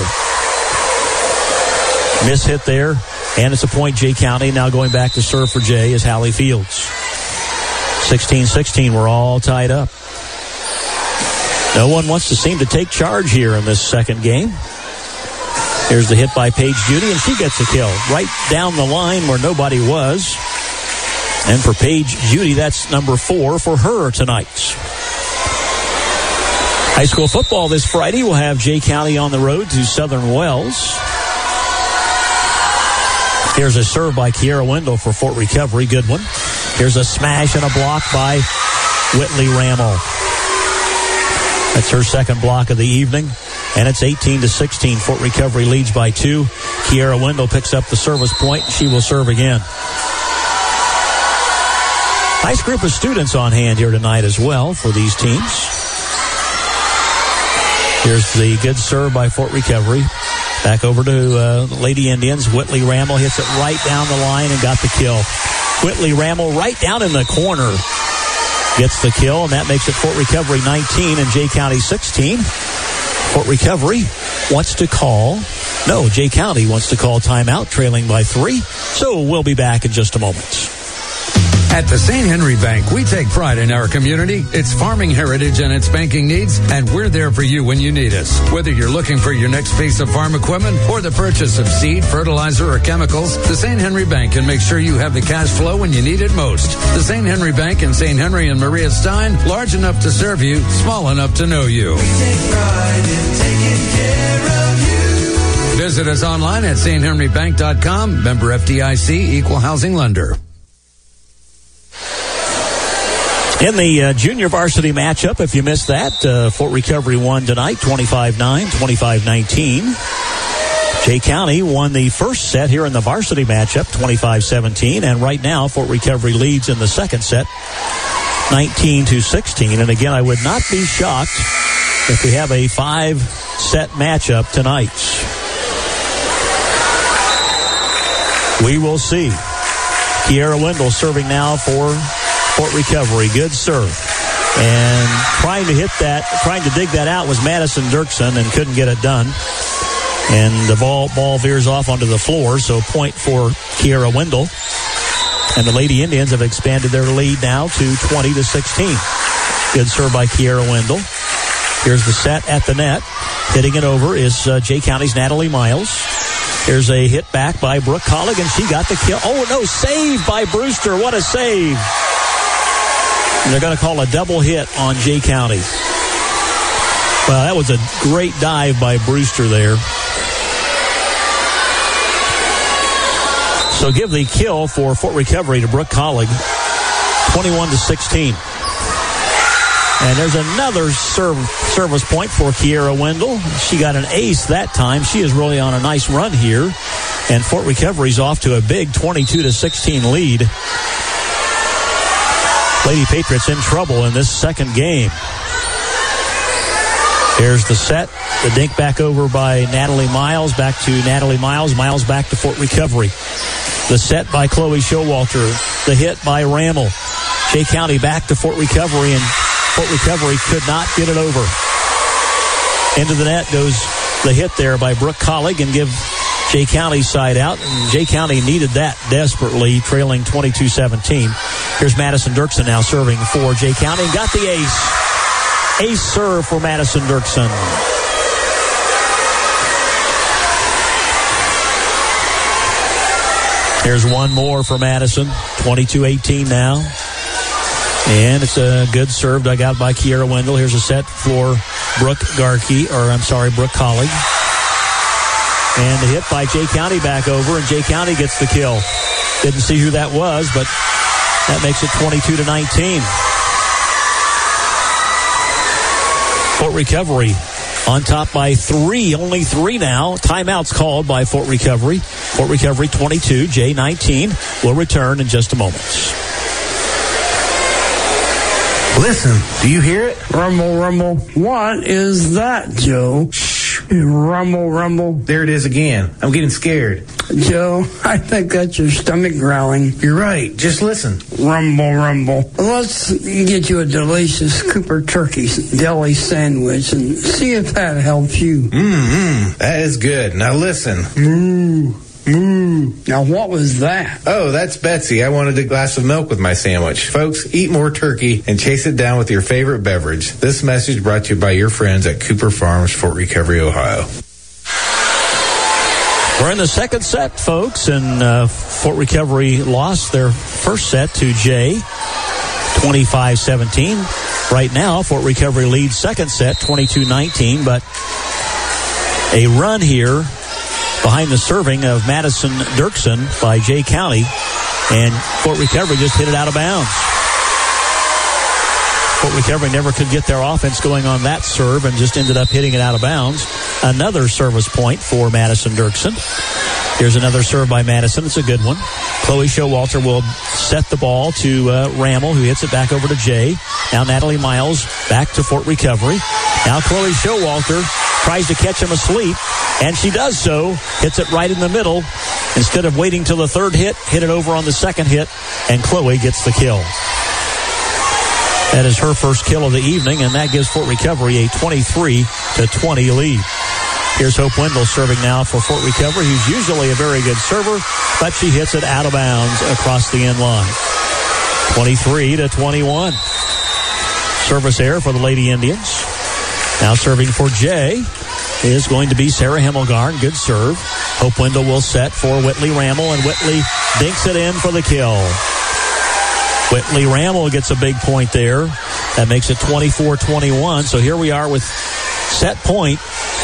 Miss hit there, and it's a point Jay County. Now going back to serve for Jay is Hallie Fields. 16-16, we're all tied up. No one wants to seem to take charge here in this second game. Here's the hit by Paige Judy, and she gets a kill right down the line where nobody was. And for Paige Judy, that's number 4 for her tonight. High school football this Friday. We'll have Jay County on the road to Southern Wells. Here's a serve by Kiera Wendell for Fort Recovery. Good one. Here's a smash and a block by Whitley Rammel. That's her second block of the evening. And it's 18-16. Fort Recovery leads by 2. Kiera Wendell picks up the service point. She will serve again. Nice group of students on hand here tonight as well for these teams. Here's the good serve by Fort Recovery. Back over to Lady Indians. Whitley Rammel hits it right down the line and got the kill. Whitley Rammel right down in the corner gets the kill, and that makes it Fort Recovery 19 and Jay County 16. Fort Recovery wants to call. No, Jay County wants to call timeout, trailing by 3. So we'll be back in just a moment. At the St. Henry Bank, we take pride in our community, its farming heritage, and its banking needs, and we're there for you when you need us. Whether you're looking for your next piece of farm equipment or the purchase of seed, fertilizer, or chemicals, the St. Henry Bank can make sure you have the cash flow when you need it most. The St. Henry Bank in St. Henry and Maria Stein, large enough to serve you, small enough to know you. We take pride in taking care of you. Visit us online at sthenrybank.com. Member FDIC, equal housing lender. In the junior varsity matchup, if you missed that, Fort Recovery won tonight, 25-9, 25-19. Jay County won the first set here in the varsity matchup, 25-17. And right now, Fort Recovery leads in the second set, 19-16. And again, I would not be shocked if we have a 5-set matchup tonight. We will see. Kiera Wendell serving now for Fort Recovery. Good serve. And trying to dig that out was Madison Dirksen and couldn't get it done. And the ball veers off onto the floor, so point for Kiera Wendell. And the Lady Indians have expanded their lead now to 20-16. Good serve by Kiera Wendell. Here's the set at the net. Hitting it over is Jay County's Natalie Miles. Here's a hit back by Brooke Collig, and she got the kill. Oh, no, save by Brewster. What a save. And they're going to call a double hit on Jay County. Well, that was a great dive by Brewster there. So give the kill for Fort Recovery to Brooke Collig, 21-16. And there's another service point for Kiera Wendell. She got an ace that time. She is really on a nice run here. And Fort Recovery's off to a big 22-16 lead. Lady Patriots in trouble in this second game. Here's the set. The dink back over by Natalie Miles. Back to Natalie Miles. Miles back to Fort Recovery. The set by Chloe Showalter. The hit by Rammel. Jay County back to Fort Recovery, and Fort Recovery could not get it over. Into the net goes the hit there by Brooke Collig and give Jay County side out. And Jay County needed that desperately, trailing 22-17. Here's Madison Dirksen now serving for Jay County and got the ace. Ace serve for Madison Dirksen. Here's one more for Madison. 22-18 now. And it's a good serve dug out by Kiera Wendell. Here's a set for Brooke Collig. And the hit by Jay County back over, and Jay County gets the kill. Didn't see who that was, but that makes it 22-19. Fort Recovery on top by 3, only 3 now. Timeouts called by Fort Recovery. Fort Recovery 22, Jay 19. We'll return in just a moment. Listen, do you hear it? Rumble, rumble. What is that, Joe? Rumble, rumble. There it is again. I'm getting scared. Joe, I think that's your stomach growling. You're right. Just listen. Rumble, rumble. Let's get you a delicious Cooper Turkey deli sandwich and see if that helps you. That is good. Now listen. Now what was that? Oh, that's Betsy. I wanted a glass of milk with my sandwich. Folks, eat more turkey and chase it down with your favorite beverage. This message brought to you by your friends at Cooper Farms, Fort Recovery, Ohio. We're in the second set, folks, and Fort Recovery lost their first set to Jay, 25-17. Right now, Fort Recovery leads second set, 22-19, but a run here behind the serving of Madison Dirksen by Jay County, and Fort Recovery just hit it out of bounds. Fort Recovery never could get their offense going on that serve and just ended up hitting it out of bounds. Another service point for Madison Dirksen. Here's another serve by Madison. It's a good one. Chloe Showalter will set the ball to Rammel, who hits it back over to Jay. Now Natalie Miles back to Fort Recovery. Now Chloe Showalter tries to catch him asleep, and she does so. Hits it right in the middle. Instead of waiting till the third hit it over on the second hit, and Chloe gets the kill. That is her first kill of the evening, and that gives Fort Recovery a 23-20 lead. Here's Hope Wendell serving now for Fort Recovery, who's usually a very good server, but she hits it out of bounds across the end line. 23-21. Service error for the Lady Indians. Now serving for Jay is going to be Sarah Himmelgarn. Good serve. Hope Wendell will set for Whitley Rammel, and Whitley dinks it in for the kill. Whitley Rammel gets a big point there. That makes it 24-21. So here we are with set point.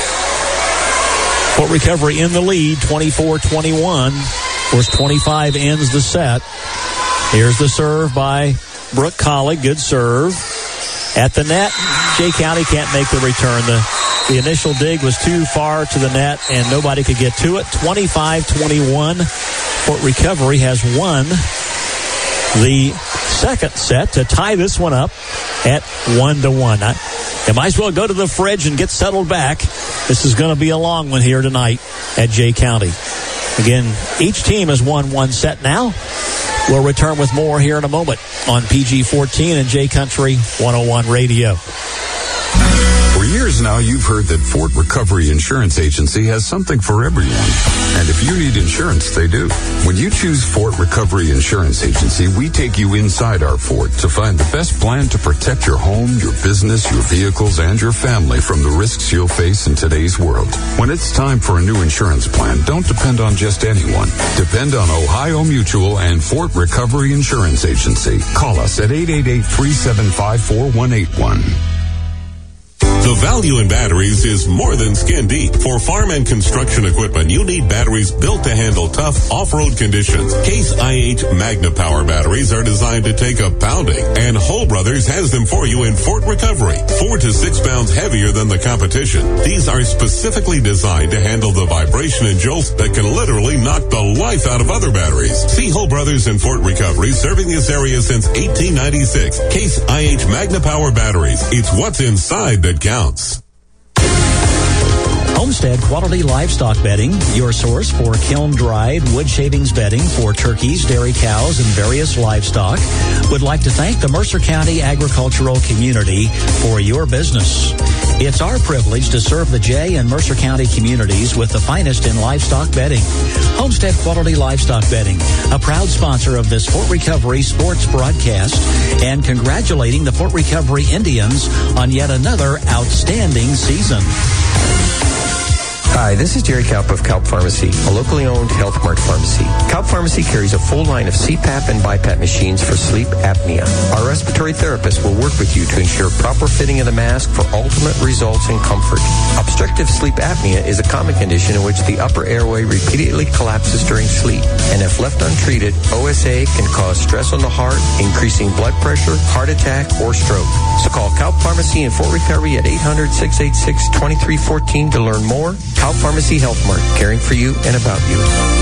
Fort Recovery in the lead, 24-21. Of course, 25 ends the set. Here's the serve by Brooke Colley. Good serve. At the net, Jay County can't make the return. The initial dig was too far to the net, and nobody could get to it. 25-21. Fort Recovery has won the second set to tie this one up at 1-1. You might as well go to the fridge and get settled back. This is going to be a long one here tonight at Jay County. Again, each team has won one set now. We'll return with more here in a moment on PG-14 and Jay Country 101 Radio. For years now, you've heard that Fort Recovery Insurance Agency has something for everyone. And if you need insurance, they do. When you choose Fort Recovery Insurance Agency, we take you inside our fort to find the best plan to protect your home, your business, your vehicles, and your family from the risks you'll face in today's world. When it's time for a new insurance plan, don't depend on just anyone. Depend on Ohio Mutual and Fort Recovery Insurance Agency. Call us at 888-375-4181. The value in batteries is more than skin deep. For farm and construction equipment, you need batteries built to handle tough off-road conditions. Case IH Magna Power batteries are designed to take a pounding, and Hull Brothers has them for you in Fort Recovery. 4 to 6 pounds heavier than the competition. These are specifically designed to handle the vibration and jolts that can literally knock the life out of other batteries. See Hull Brothers in Fort Recovery, serving this area since 1896. Case IH Magna Power batteries. It's what's inside that counts. Homestead Quality Livestock Bedding, your source for kiln-dried wood shavings bedding for turkeys, dairy cows, and various livestock, would like to thank the Mercer County agricultural community for your business. It's our privilege to serve the Jay and Mercer County communities with the finest in livestock bedding. Homestead Quality Livestock Bedding, a proud sponsor of this Fort Recovery sports broadcast, and congratulating the Fort Recovery Indians on yet another outstanding season. Hi, this is Jerry Kaup of Kaup Pharmacy, a locally owned Health Mart pharmacy. Kaup Pharmacy carries a full line of CPAP and BiPAP machines for sleep apnea. Our respiratory therapist will work with you to ensure proper fitting of the mask for ultimate results in comfort. Obstructive sleep apnea is a common condition in which the upper airway repeatedly collapses during sleep. And if left untreated, OSA can cause stress on the heart, increasing blood pressure, heart attack, or stroke. So call Kaup Pharmacy in Fort Recovery at 800-686-2314 to learn more. Kaup Pharmacy Health Mart, caring for you and about you.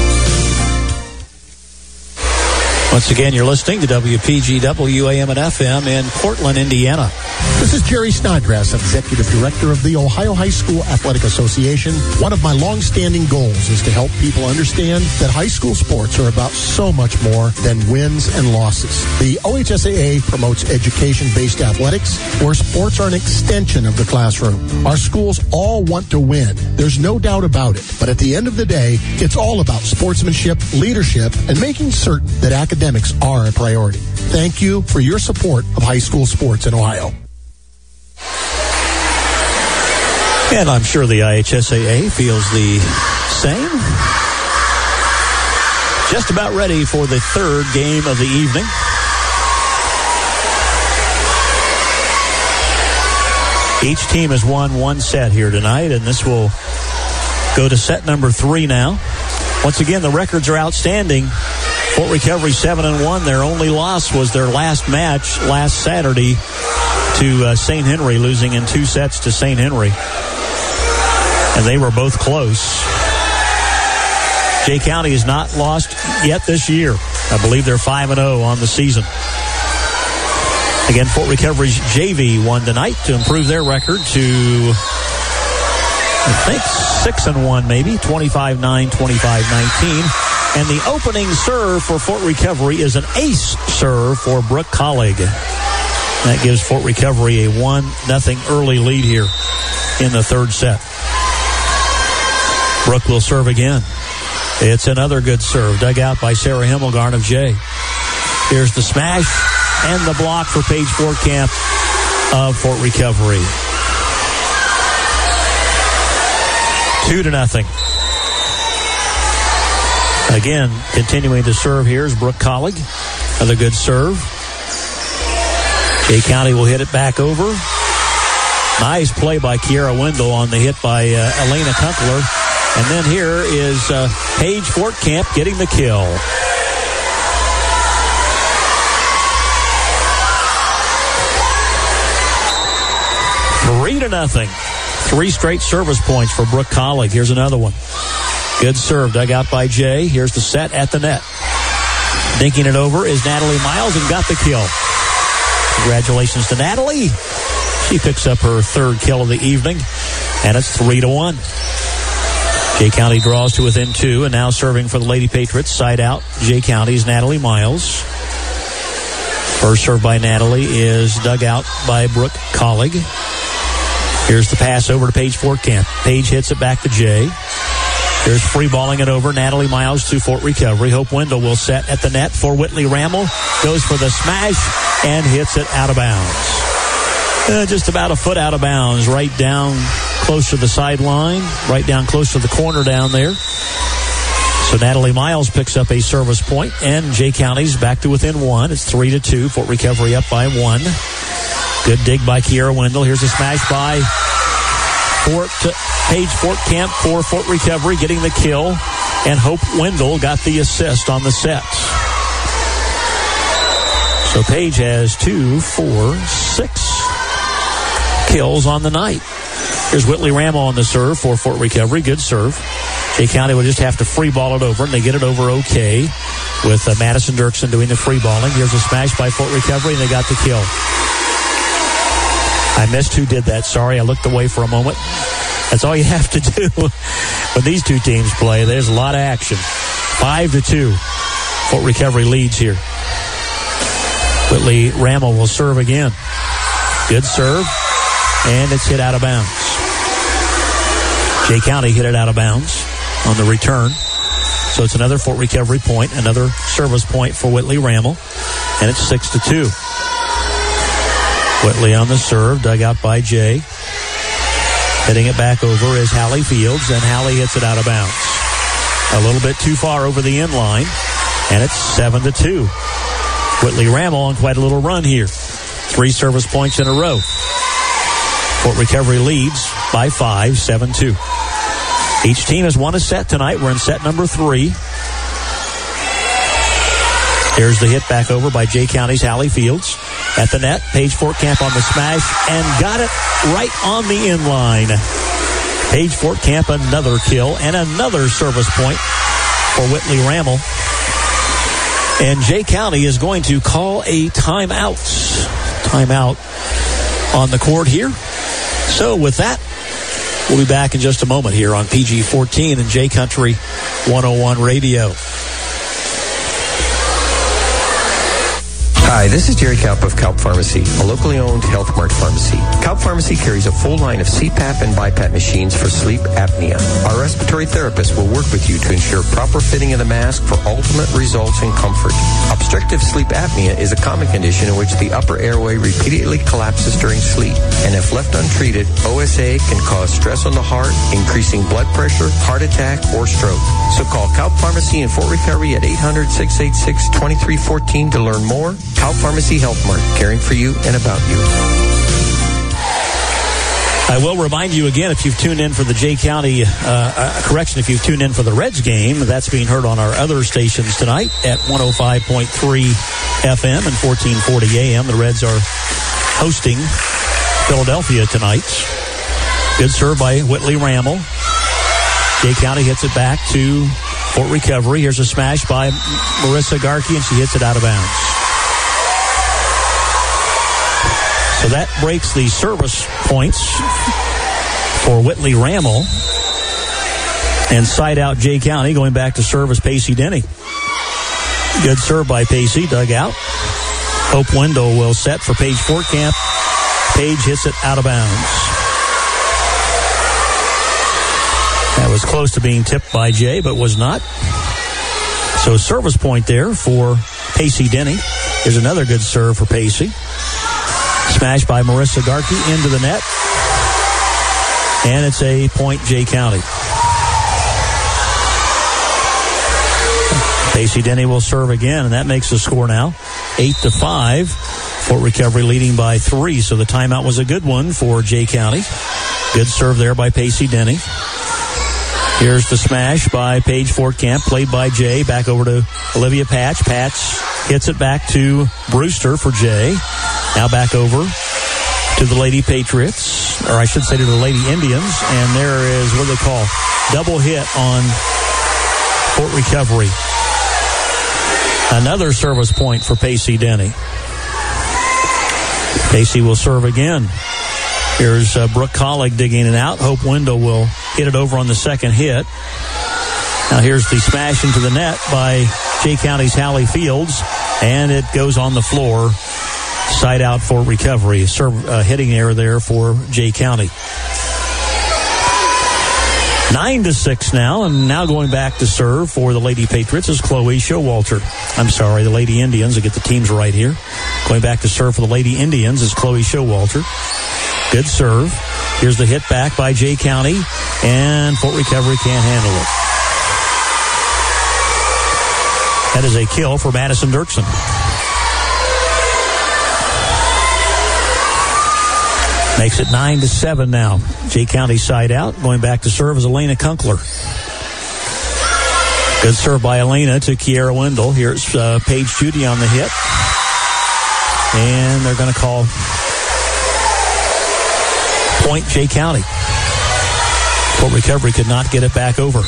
Once again, you're listening to WPGW AM and FM in Portland, Indiana. This is Jerry Snodgrass, Executive Director of the Ohio High School Athletic Association. One of my long-standing goals is to help people understand that high school sports are about so much more than wins and losses. The OHSAA promotes education-based athletics, where sports are an extension of the classroom. Our schools all want to win. There's no doubt about it. But at the end of the day, it's all about sportsmanship, leadership, and making certain that academics are a priority. Thank you for your support of high school sports in Ohio. And I'm sure the IHSAA feels the same. Just about ready for the third game of the evening. Each team has won one set here tonight, and this will go to set number 3 now. Once again, the records are outstanding. Fort Recovery 7-1. Their only loss was their last match last Saturday to St. Henry, losing in 2 sets to St. Henry. And they were both close. Jay County has not lost yet this year. I believe they're 5-0 on the season. Again, Fort Recovery's JV won tonight to improve their record to, I think, 6-1 maybe, 25-9, 25-19. And the opening serve for Fort Recovery is an ace serve for Brooke Collig. That gives Fort Recovery a 1-0 early lead here in the third set. Brooke will serve again. It's another good serve, dug out by Sarah Himmelgarn of Jay. Here's the smash and the block for Paige Fortcamp of Fort Recovery. 2-0. Again, continuing to serve here is Brooke Collig. Another good serve. Jay County will hit it back over. Nice play by Kiera Wendell on the hit by Elena Kunkeler. And then here is Paige Fortcamp getting the kill. 3-0. 3 straight service points for Brooke Collig. Here's another one. Good serve dug out by Jay. Here's the set at the net. Dinking it over is Natalie Miles and got the kill. Congratulations to Natalie. She picks up her 3rd kill of the evening, and it's 3-1. Jay County draws to within 2, and now serving for the Lady Patriots. Side out, Jay County's Natalie Miles. First serve by Natalie is dug out by Brooke Collig. Here's the pass over to Paige Fortcamp. Paige hits it back to Jay. Here's free balling it over. Natalie Miles to Fort Recovery. Hope Wendell will set at the net for Whitley Rammel. Goes for the smash and hits it out of bounds. Just about a foot out of bounds. Right down close to the sideline. Right down close to the corner down there. So Natalie Miles picks up a service point, and Jay County's back to within 1. It's 3-2. Fort Recovery up by 1. Good dig by Kiera Wendell. Here's a smash by Paige Fortcamp for Fort Recovery, getting the kill. And Hope Wendell got the assist on the set. So Paige has 2, 4, 6 kills on the night. Here's Whitley Rammel on the serve for Fort Recovery. Good serve. Jay County will just have to free ball it over, and they get it over okay with Madison Dirksen doing the free balling. Here's a smash by Fort Recovery, and they got the kill. I missed who did that. Sorry, I looked away for a moment. That's all you have to do when these two teams play. There's a lot of action. 5-2. Fort Recovery leads here. Whitley Rammel will serve again. Good serve, and it's hit out of bounds. Jay County hit it out of bounds on the return. So it's another Fort Recovery point, another service point for Whitley Rammel, and it's 6-2. Whitley on the serve, dug out by Jay. Hitting it back over is Hallie Fields, and Hallie hits it out of bounds. A little bit too far over the end line, and it's 7-2. Whitley Rammel on quite a little run here. 3 service points in a row. Fort Recovery leads by 5, 7-2. Each team has won a set tonight. We're in set number 3. Here's the hit back over by Jay County's Hallie Fields. At the net, Paige Fortcamp on the smash and got it right on the end line. Paige Fortcamp another kill and another service point for Whitley Rammel. And Jay County is going to call a timeout. Timeout on the court here. So with that, we'll be back in just a moment here on PG-14 and J Country 101 Radio. Hi, this is Jerry Kaup of Kaup Pharmacy, a locally owned Health Mart pharmacy. Kaup Pharmacy carries a full line of CPAP and BiPAP machines for sleep apnea. Our respiratory therapist will work with you to ensure proper fitting of the mask for ultimate results in comfort. Obstructive sleep apnea is a common condition in which the upper airway repeatedly collapses during sleep. And if left untreated, OSA can cause stress on the heart, increasing blood pressure, heart attack, or stroke. So call Kaup Pharmacy in Fort Recovery at 800-686-2314 to learn more. Kaup Pharmacy Health Mart, caring for you and about you. I will remind you again, if you've tuned in for the Jay County, if you've tuned in for the Reds game, that's being heard on our other stations tonight at 105.3 FM and 1440 AM. The Reds are hosting Philadelphia tonight. Good serve by Whitley Rammel. Jay County hits it back to Fort Recovery. Here's a smash by Marissa Garkey, and she hits it out of bounds. So that breaks the service points for Whitley Rammel. And side out Jay County, going back to serve is Pacey Denny. Good serve by Pacey, dug out. Hope Wendell will set for Paige Fortcamp. Paige hits it out of bounds. That was close to being tipped by Jay, but was not. So service point there for Pacey Denny. Here's another good serve for Pacey. Smash by Marissa Garkey into the net. And it's a point, Jay County. Pacey Denny will serve again, and that makes the score now 8-5. Fort Recovery leading by 3, so the timeout was a good one for Jay County. Good serve there by Pacey Denny. Here's the smash by Paige Fortcamp, played by Jay. Back over to Olivia Patch. Patch hits it back to Brewster for Jay. Now back over to the Lady Patriots, or I should say to the Lady Indians. And there is what they call double hit on Fort Recovery. Another service point for Pacey Denny. Pacey will serve again. Here's Brooke Collig digging it out. Hope Wendell will hit it over on the second hit. Now here's the smash into the net by Jay County's Hallie Fields, and it goes on the floor. Side out for Recovery. Hitting error there for Jay County. 9-6 now, and now going back to serve for the Lady Patriots is Chloe Showalter. I'm sorry, the Lady Indians. I get the teams right here. Going back to serve for the Lady Indians is Chloe Showalter. Good serve. Here's the hit back by Jay County, and Fort Recovery can't handle it. That is a kill for Madison Dirksen. Makes it 9-7 now. Jay County side out. Going back to serve is Elena Kunkler. Good serve by Elena to Kiera Wendell. Here's Paige Judy on the hit. And they're going to call point Jay County. Fort Recovery could not get it back over.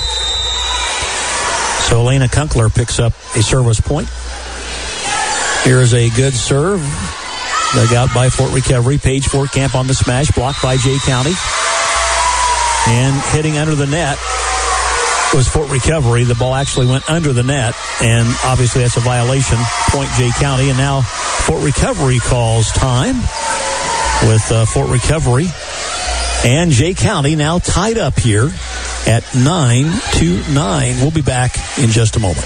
So Elena Kunkler picks up a service point. Here's a good serve. Dug out by Fort Recovery. Paige Fortcamp on the smash. Blocked by Jay County. And hitting under the net was Fort Recovery. The ball actually went under the net. And obviously that's a violation. Point Jay County. And now Fort Recovery calls time with Fort Recovery. And Jay County now tied up here at 9-9. We'll be back in just a moment.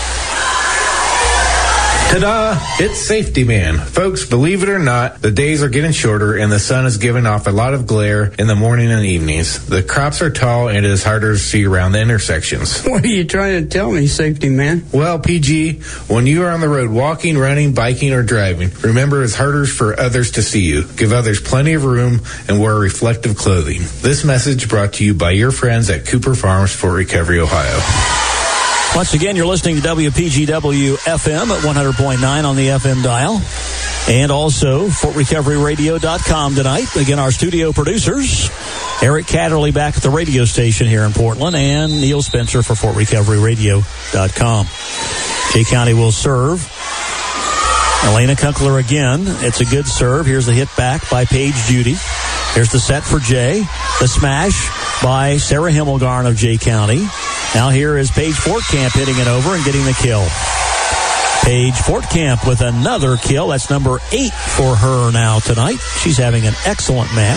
Ta-da! It's Safety Man. Folks, believe it or not, the days are getting shorter and the sun is giving off a lot of glare in the morning and evenings. The crops are tall and it is harder to see around the intersections. What are you trying to tell me, Safety Man? Well, PG, when you are on the road walking, running, biking, or driving, remember it's harder for others to see you. Give others plenty of room and wear reflective clothing. This message brought to you by your friends at Cooper Farms, Fort Recovery, Ohio. Once again, you're listening to WPGW FM at 100.9 on the FM dial. And also, FortRecoveryRadio.com tonight. Again, our studio producers, Eric Catterley back at the radio station here in Portland, and Neil Spencer for FortRecoveryRadio.com. Jay County will serve. Elena Kunkler again. It's a good serve. Here's the hit back by Paige Judy. Here's the set for Jay. The smash by Sarah Himmelgarn of Jay County. Now here is Paige Fortcamp hitting it over and getting the kill. Paige Fortcamp with another kill. That's number 8 for her now tonight. She's having an excellent match.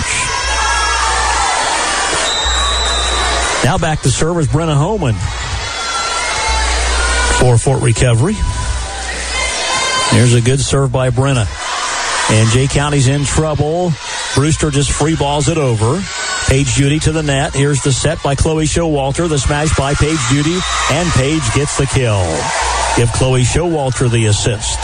Now back to serve is Brenna Homan for Fort Recovery. Here's a good serve by Brenna. And Jay County's in trouble. Brewster just free balls it over. Paige Judy to the net. Here's the set by Chloe Showalter. The smash by Paige Judy. And Paige gets the kill. Give Chloe Showalter the assist.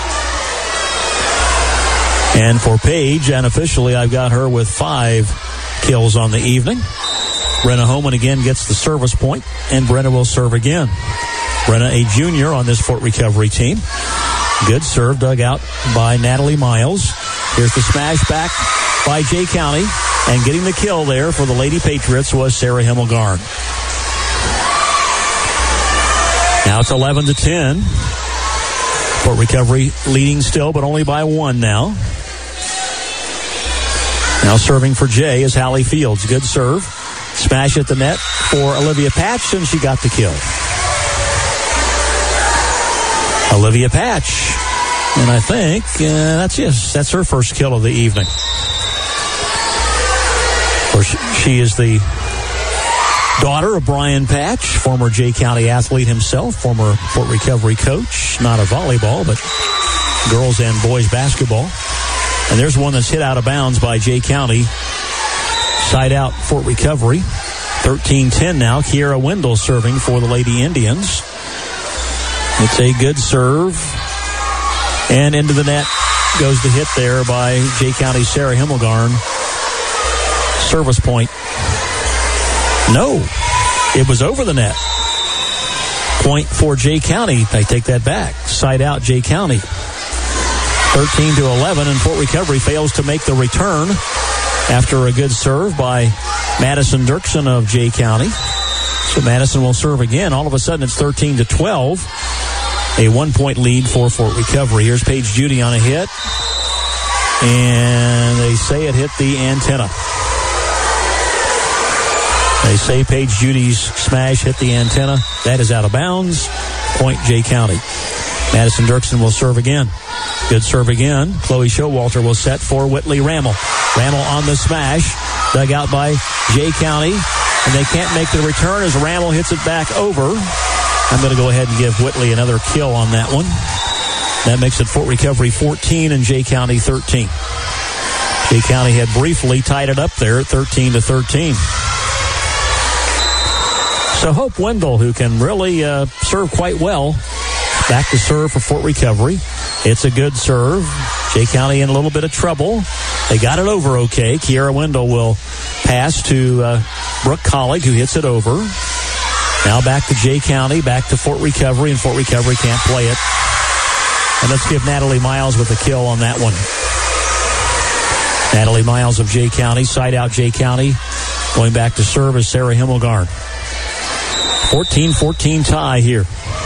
And for Paige, unofficially, I've got her with 5 kills on the evening. Brenna Homan again gets the service point, and Brenna will serve again. Brenna, a junior on this Fort Recovery team. Good serve dug out by Natalie Miles. Here's the smash back by Jay County, and getting the kill there for the Lady Patriots was Sarah Himmelgarn. Now it's 11-10. Fort Recovery leading still, but only by 1 now. Now serving for Jay is Hallie Fields. Good serve. Smash at the net for Olivia Patch, and she got the kill. Olivia Patch. And I think that's her first kill of the evening. Of course, she is the daughter of Brian Patch, former Jay County athlete himself, former Fort Recovery coach, not a volleyball, but girls and boys basketball. And there's one that's hit out of bounds by Jay County. Side out Fort Recovery. 13-10 now. Kiera Wendell serving for the Lady Indians. It's a good serve. And into the net goes the hit there by Jay County's Sarah Himmelgarn. Service point. No, it was over the net. Point for Jay County. They take that back. Side out Jay County. 13-11, and Fort Recovery fails to make the return after a good serve by Madison Dirksen of Jay County. So Madison will serve again. All of a sudden it's 13-12. A 1-point lead for Fort Recovery. Here's Paige Judy on a hit. And they say it hit the antenna. They say Paige Judy's smash hit the antenna. That is out of bounds. Point Jay County. Madison Dirksen will serve again. Good serve again. Chloe Showalter will set for Whitley Rammel. Rammel on the smash. Dug out by Jay County. And they can't make the return as Rammel hits it back over. I'm going to go ahead and give Whitley another kill on that one. That makes it Fort Recovery 14 and Jay County 13. Jay County had briefly tied it up there at 13-13. So Hope Wendell, who can really serve quite well, back to serve for Fort Recovery. It's a good serve. Jay County in a little bit of trouble. They got it over okay. Kiera Wendell will pass to Brooke Collig, who hits it over. Now back to Jay County, back to Fort Recovery, and Fort Recovery can't play it. And let's give Natalie Miles with a kill on that one. Natalie Miles of Jay County, side out Jay County. Going back to serve is Sarah Himmelgarn. 14-14 tie here.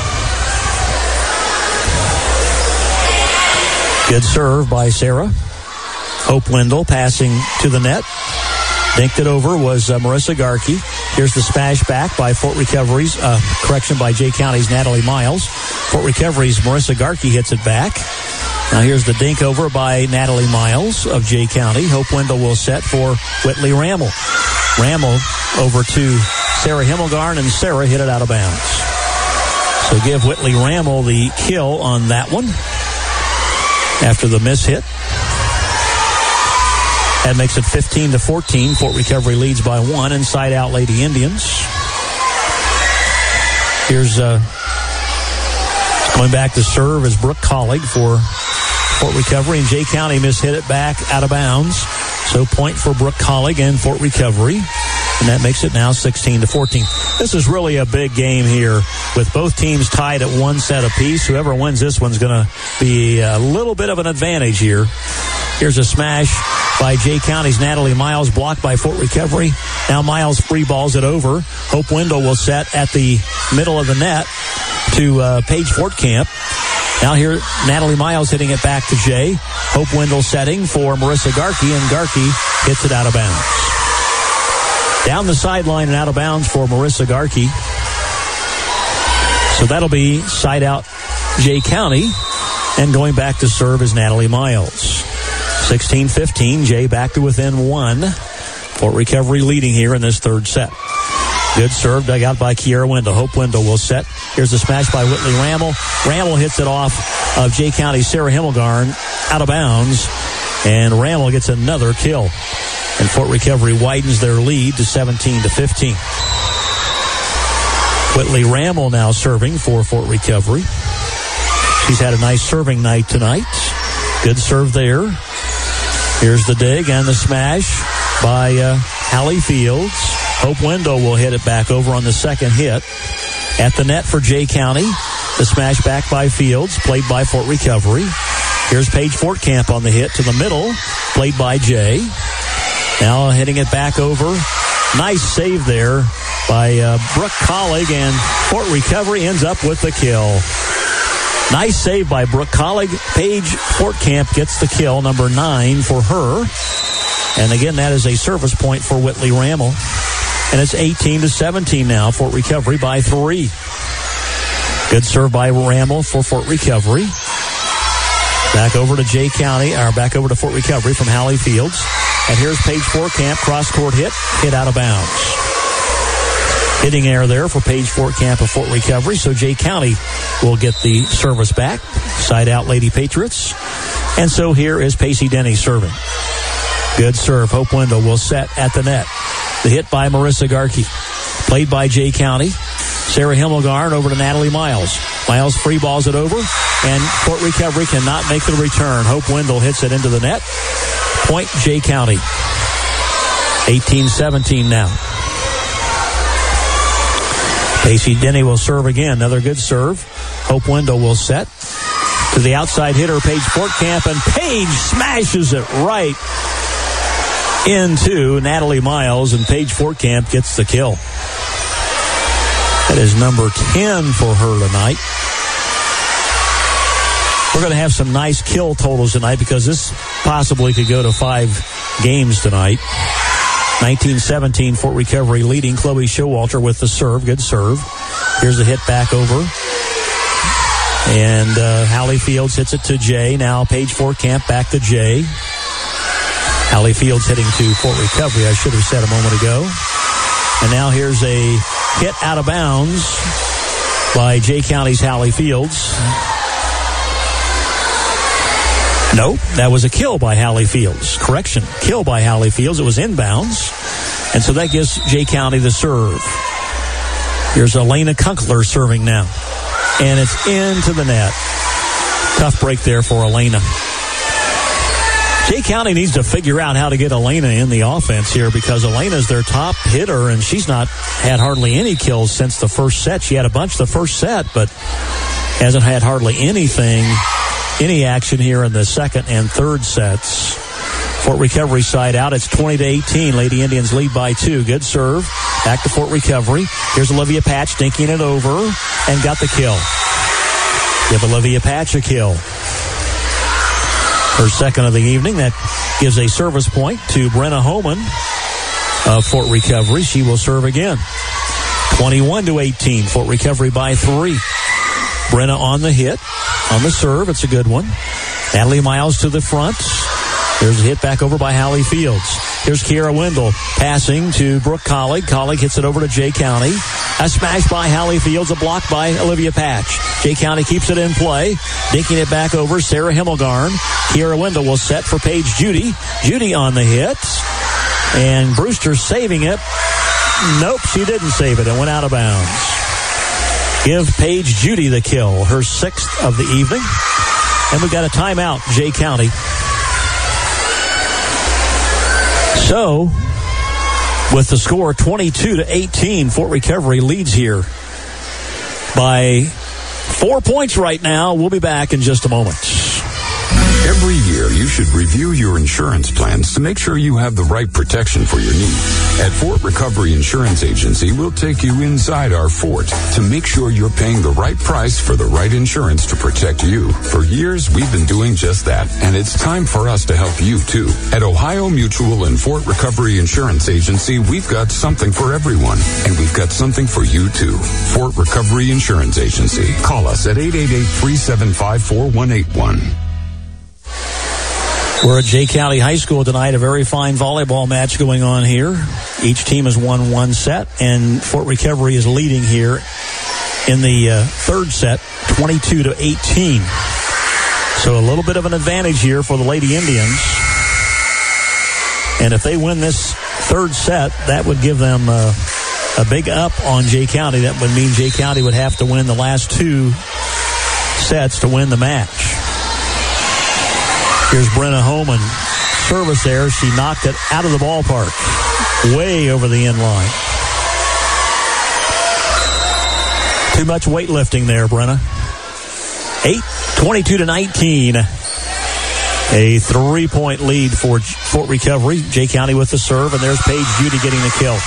Good serve by Sarah. Hope Wendell passing to the net. Dinked it over was Marissa Garkey. Here's the smash back by Fort Recovery's, by Jay County's Natalie Miles. Fort Recovery's Marissa Garkey hits it back. Now here's the dink over by Natalie Miles of Jay County. Hope Wendell will set for Whitley Rammel. Rammel over to Sarah Himmelgarn, and Sarah hit it out of bounds. So give Whitley Rammel the kill on that one after the miss hit. That makes it 15-14. Fort Recovery leads by 1, and side out Lady Indians. Here's going back to serve is Brooke Collig for Fort Recovery, and Jay County mishit it back out of bounds. So point for Brooke Collig and Fort Recovery, and that makes it now 16-14. This is really a big game here with both teams tied at 1 set apiece. Whoever wins this one's going to be a little bit of an advantage here. Here's a smash by Jay County's Natalie Miles, blocked by Fort Recovery. Now Miles free balls it over. Hope Wendell will set at the middle of the net to Paige Fortcamp. Now here, Natalie Miles hitting it back to Jay. Hope Wendell setting for Marissa Garkey, and Garkey hits it out of bounds. Down the sideline and out of bounds for Marissa Garkey. So that'll be side out Jay County. And going back to serve is Natalie Miles. 16-15, Jay back to within 1. Fort Recovery leading here in this third set. Good serve dug out by Kiera Wendell. Hope Wendell will set. Here's the smash by Whitley Rammel. Rammel hits it off of Jay County's Sarah Himmelgarn out of bounds. And Rammel gets another kill. And Fort Recovery widens their lead to 17-15. Whitley Rammel now serving for Fort Recovery. She's had a nice serving night tonight. Good serve there. Here's the dig and the smash by Hallie Fields. Hope Wendell will hit it back over on the second hit. At the net for Jay County. The smash back by Fields, played by Fort Recovery. Here's Paige Fortcamp on the hit to the middle, played by Jay. Now hitting it back over. Nice save there by Brooke Collig, and Fort Recovery ends up with the kill. Nice save by Brooke Collig. Paige Fortcamp gets the kill, number 9 for her. And again, that is a service point for Whitley Rammel. And it's 18-17 now. Fort Recovery by 3. Good serve by Rammel for Fort Recovery. Back over to Jay County, or back over to Fort Recovery from Hallie Fields. And here's Paige Fortcamp, cross-court hit out of bounds. Hitting error there for Paige Fortcamp of Fort Recovery, so Jay County will get the service back. Side out Lady Patriots. And so here is Pacey Denny serving. Good serve. Hope Wendell will set at the net. The hit by Marissa Garkey. Played by Jay County. Sarah Himmelgarn over to Natalie Miles. Miles free balls it over, and Fort Recovery cannot make the return. Hope Wendell hits it into the net. Point Jay County. 18-17 now. Pacey Denny will serve again. Another good serve. Hope Wendell will set. To the outside hitter, Paige Fortcamp, and Paige smashes it right into Natalie Miles, and Paige Fortcamp gets the kill. That is number 10 for her tonight. We're going to have some nice kill totals tonight because this possibly could go to 5 games tonight. 19-17, Fort Recovery leading. Chloe Showalter with the serve. Good serve. Here's the hit back over. And Hallie Fields hits it to Jay. Now Paige Fortcamp back to Jay. Hallie Fields hitting to Fort Recovery, I should have said a moment ago. And now here's a hit out of bounds by Jay County's Hallie Fields. No, that was a kill by Hallie Fields. Correction, kill by Hallie Fields. It was inbounds. And so that gives Jay County the serve. Here's Elena Kunkler serving now. And it's into the net. Tough break there for Elena. Jay County needs to figure out how to get Elena in the offense here because Elena's their top hitter, and she's not had hardly any kills since the first set. She had a bunch the first set, but hasn't had hardly any action here in the second and third sets. Fort Recovery side out. It's 20-18. Lady Indians lead by 2. Good serve. Back to Fort Recovery. Here's Olivia Patch dinking it over and got the kill. Give Olivia Patch a kill. Her second of the evening. That gives a service point to Brenna Homan of Fort Recovery. She will serve again. 21-18. Fort Recovery by 3. Brenna on the hit. On the serve. It's a good one. Natalie Miles to the front. There's a hit back over by Hallie Fields. Here's Kiera Wendell passing to Brooke Collig. Collig hits it over to Jay County. A smash by Hallie Fields. A block by Olivia Patch. Jay County keeps it in play. Dinking it back over. Sarah Himmelgarn. Kiera Wendell will set for Paige Judy. Judy on the hit. And Brewster saving it. Nope, she didn't save it. It went out of bounds. Give Paige Judy the kill. Her 6th of the evening. And we've got a timeout, Jay County. So, with the score 22-18, Fort Recovery leads here by 4 points right now. We'll be back in just a moment. Every year, you should review your insurance plans to make sure you have the right protection for your needs. At Fort Recovery Insurance Agency, we'll take you inside our fort to make sure you're paying the right price for the right insurance to protect you. For years, we've been doing just that, and it's time for us to help you, too. At Ohio Mutual and Fort Recovery Insurance Agency, we've got something for everyone, and we've got something for you, too. Fort Recovery Insurance Agency. Call us at 888-375-4181. We're at Jay County High School tonight. A very fine volleyball match going on here. Each team has won one set, and Fort Recovery is leading here in the third set, 22-18. So a little bit of an advantage here for the Lady Indians. And if they win this third set, that would give them a big up on Jay County. That would mean Jay County would have to win the last two sets to win the match. Here's Brenna Homan. Service there. She knocked it out of the ballpark. Way over the end line. Too much weightlifting there, Brenna. 22-19. A 3-point lead for Fort Recovery. Jay County with the serve, and there's Paige Judy getting the kill.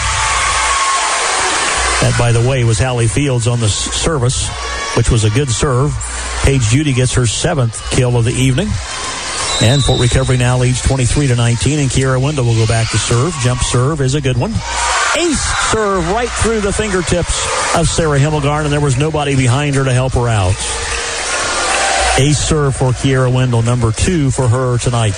That, by the way, was Hallie Fields on the service, which was a good serve. Paige Judy gets her 7th kill of the evening. And Fort Recovery now leads 23-19, and Kiera Wendell will go back to serve. Jump serve is a good one. Ace serve right through the fingertips of Sarah Himmelgarn, and there was nobody behind her to help her out. Ace serve for Kiera Wendell, number 2 for her tonight.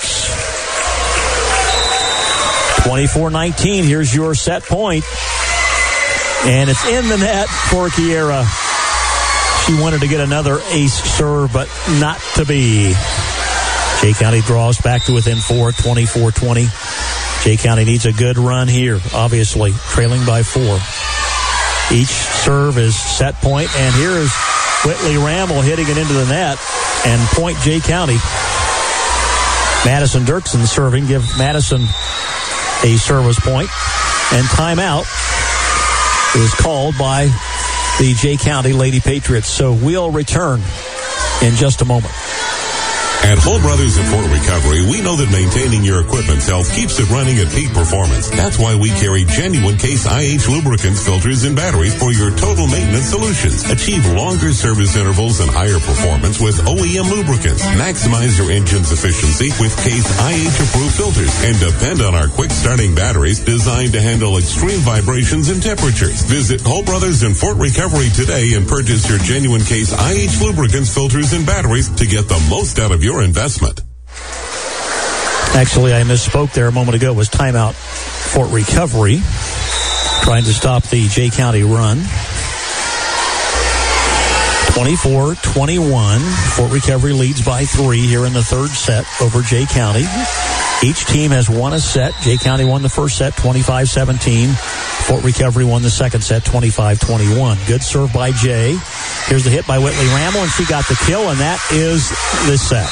24-19, here's your set point. And it's in the net for Kiera. She wanted to get another ace serve, but not to be. Jay County draws back to within 4, 24-20. Jay County needs a good run here, obviously, trailing by 4. Each serve is set point, and here is Whitley Ramel hitting it into the net, and point Jay County. Madison Dirksen serving, give Madison a service point, and timeout is called by the Jay County Lady Patriots. So we'll return in just a moment. At Hull Brothers and Fort Recovery, we know that maintaining your equipment's health keeps it running at peak performance. That's why we carry genuine Case IH lubricants, filters, and batteries for your total maintenance solutions. Achieve longer service intervals and higher performance with OEM lubricants. Maximize your engine's efficiency with Case IH-approved filters. And depend on our quick-starting batteries designed to handle extreme vibrations and temperatures. Visit Hull Brothers and Fort Recovery today and purchase your genuine Case IH lubricants, filters, and batteries to get the most out of your investment. Actually, I misspoke there a moment ago. It was timeout Fort Recovery trying to stop the Jay County run. 24-21. Fort Recovery leads by 3 here in the third set over Jay County. Each team has won a set. Jay County won the first set, 25-17. Fort Recovery won the second set, 25-21. Good serve by Jay. Here's the hit by Whitley Ramel, and she got the kill, and that is this set.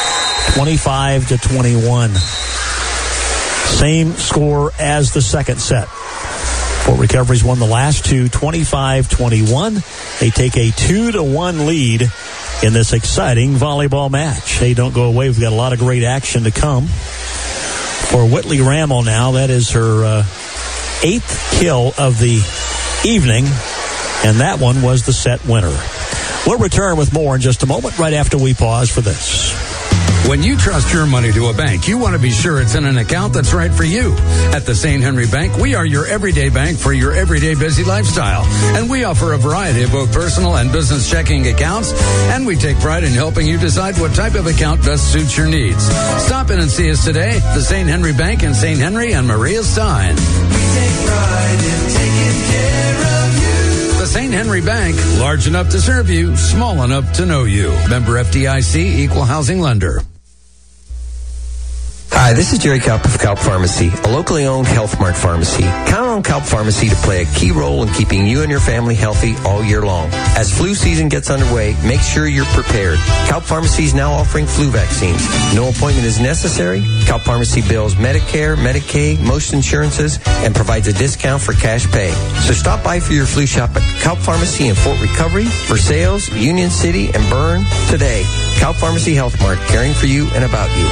25-21. Same score as the second set. Fort Recovery's won the last two, 25-21. They take a 2-1 lead in this exciting volleyball match. They don't go away. We've got a lot of great action to come. For Whitley Ramel now, that is her 8th kill of the evening, and that one was the set winner. We'll return with more in just a moment, right after we pause for this. When you trust your money to a bank, you want to be sure it's in an account that's right for you. At the St. Henry Bank, we are your everyday bank for your everyday busy lifestyle. And we offer a variety of both personal and business checking accounts. And we take pride in helping you decide what type of account best suits your needs. Stop in and see us today. The St. Henry Bank in St. Henry and Maria Stein. We take pride in taking care of you. The St. Henry Bank, large enough to serve you, small enough to know you. Member FDIC, Equal Housing Lender. Hi, Hi, this is Jerry Kaup of Kaup Pharmacy, a locally owned Health Mart pharmacy. Count on Kaup Pharmacy to play a key role in keeping you and your family healthy all year long. As flu season gets underway, make sure you're prepared. Kaup Pharmacy is now offering flu vaccines. No appointment is necessary. Kaup Pharmacy bills Medicare, Medicaid, most insurances, and provides a discount for cash pay. So stop by for your flu shot at Kaup Pharmacy in Fort Recovery, Versailles, Union City, and Bern today. Kaup Pharmacy Health Mart, caring for you and about you.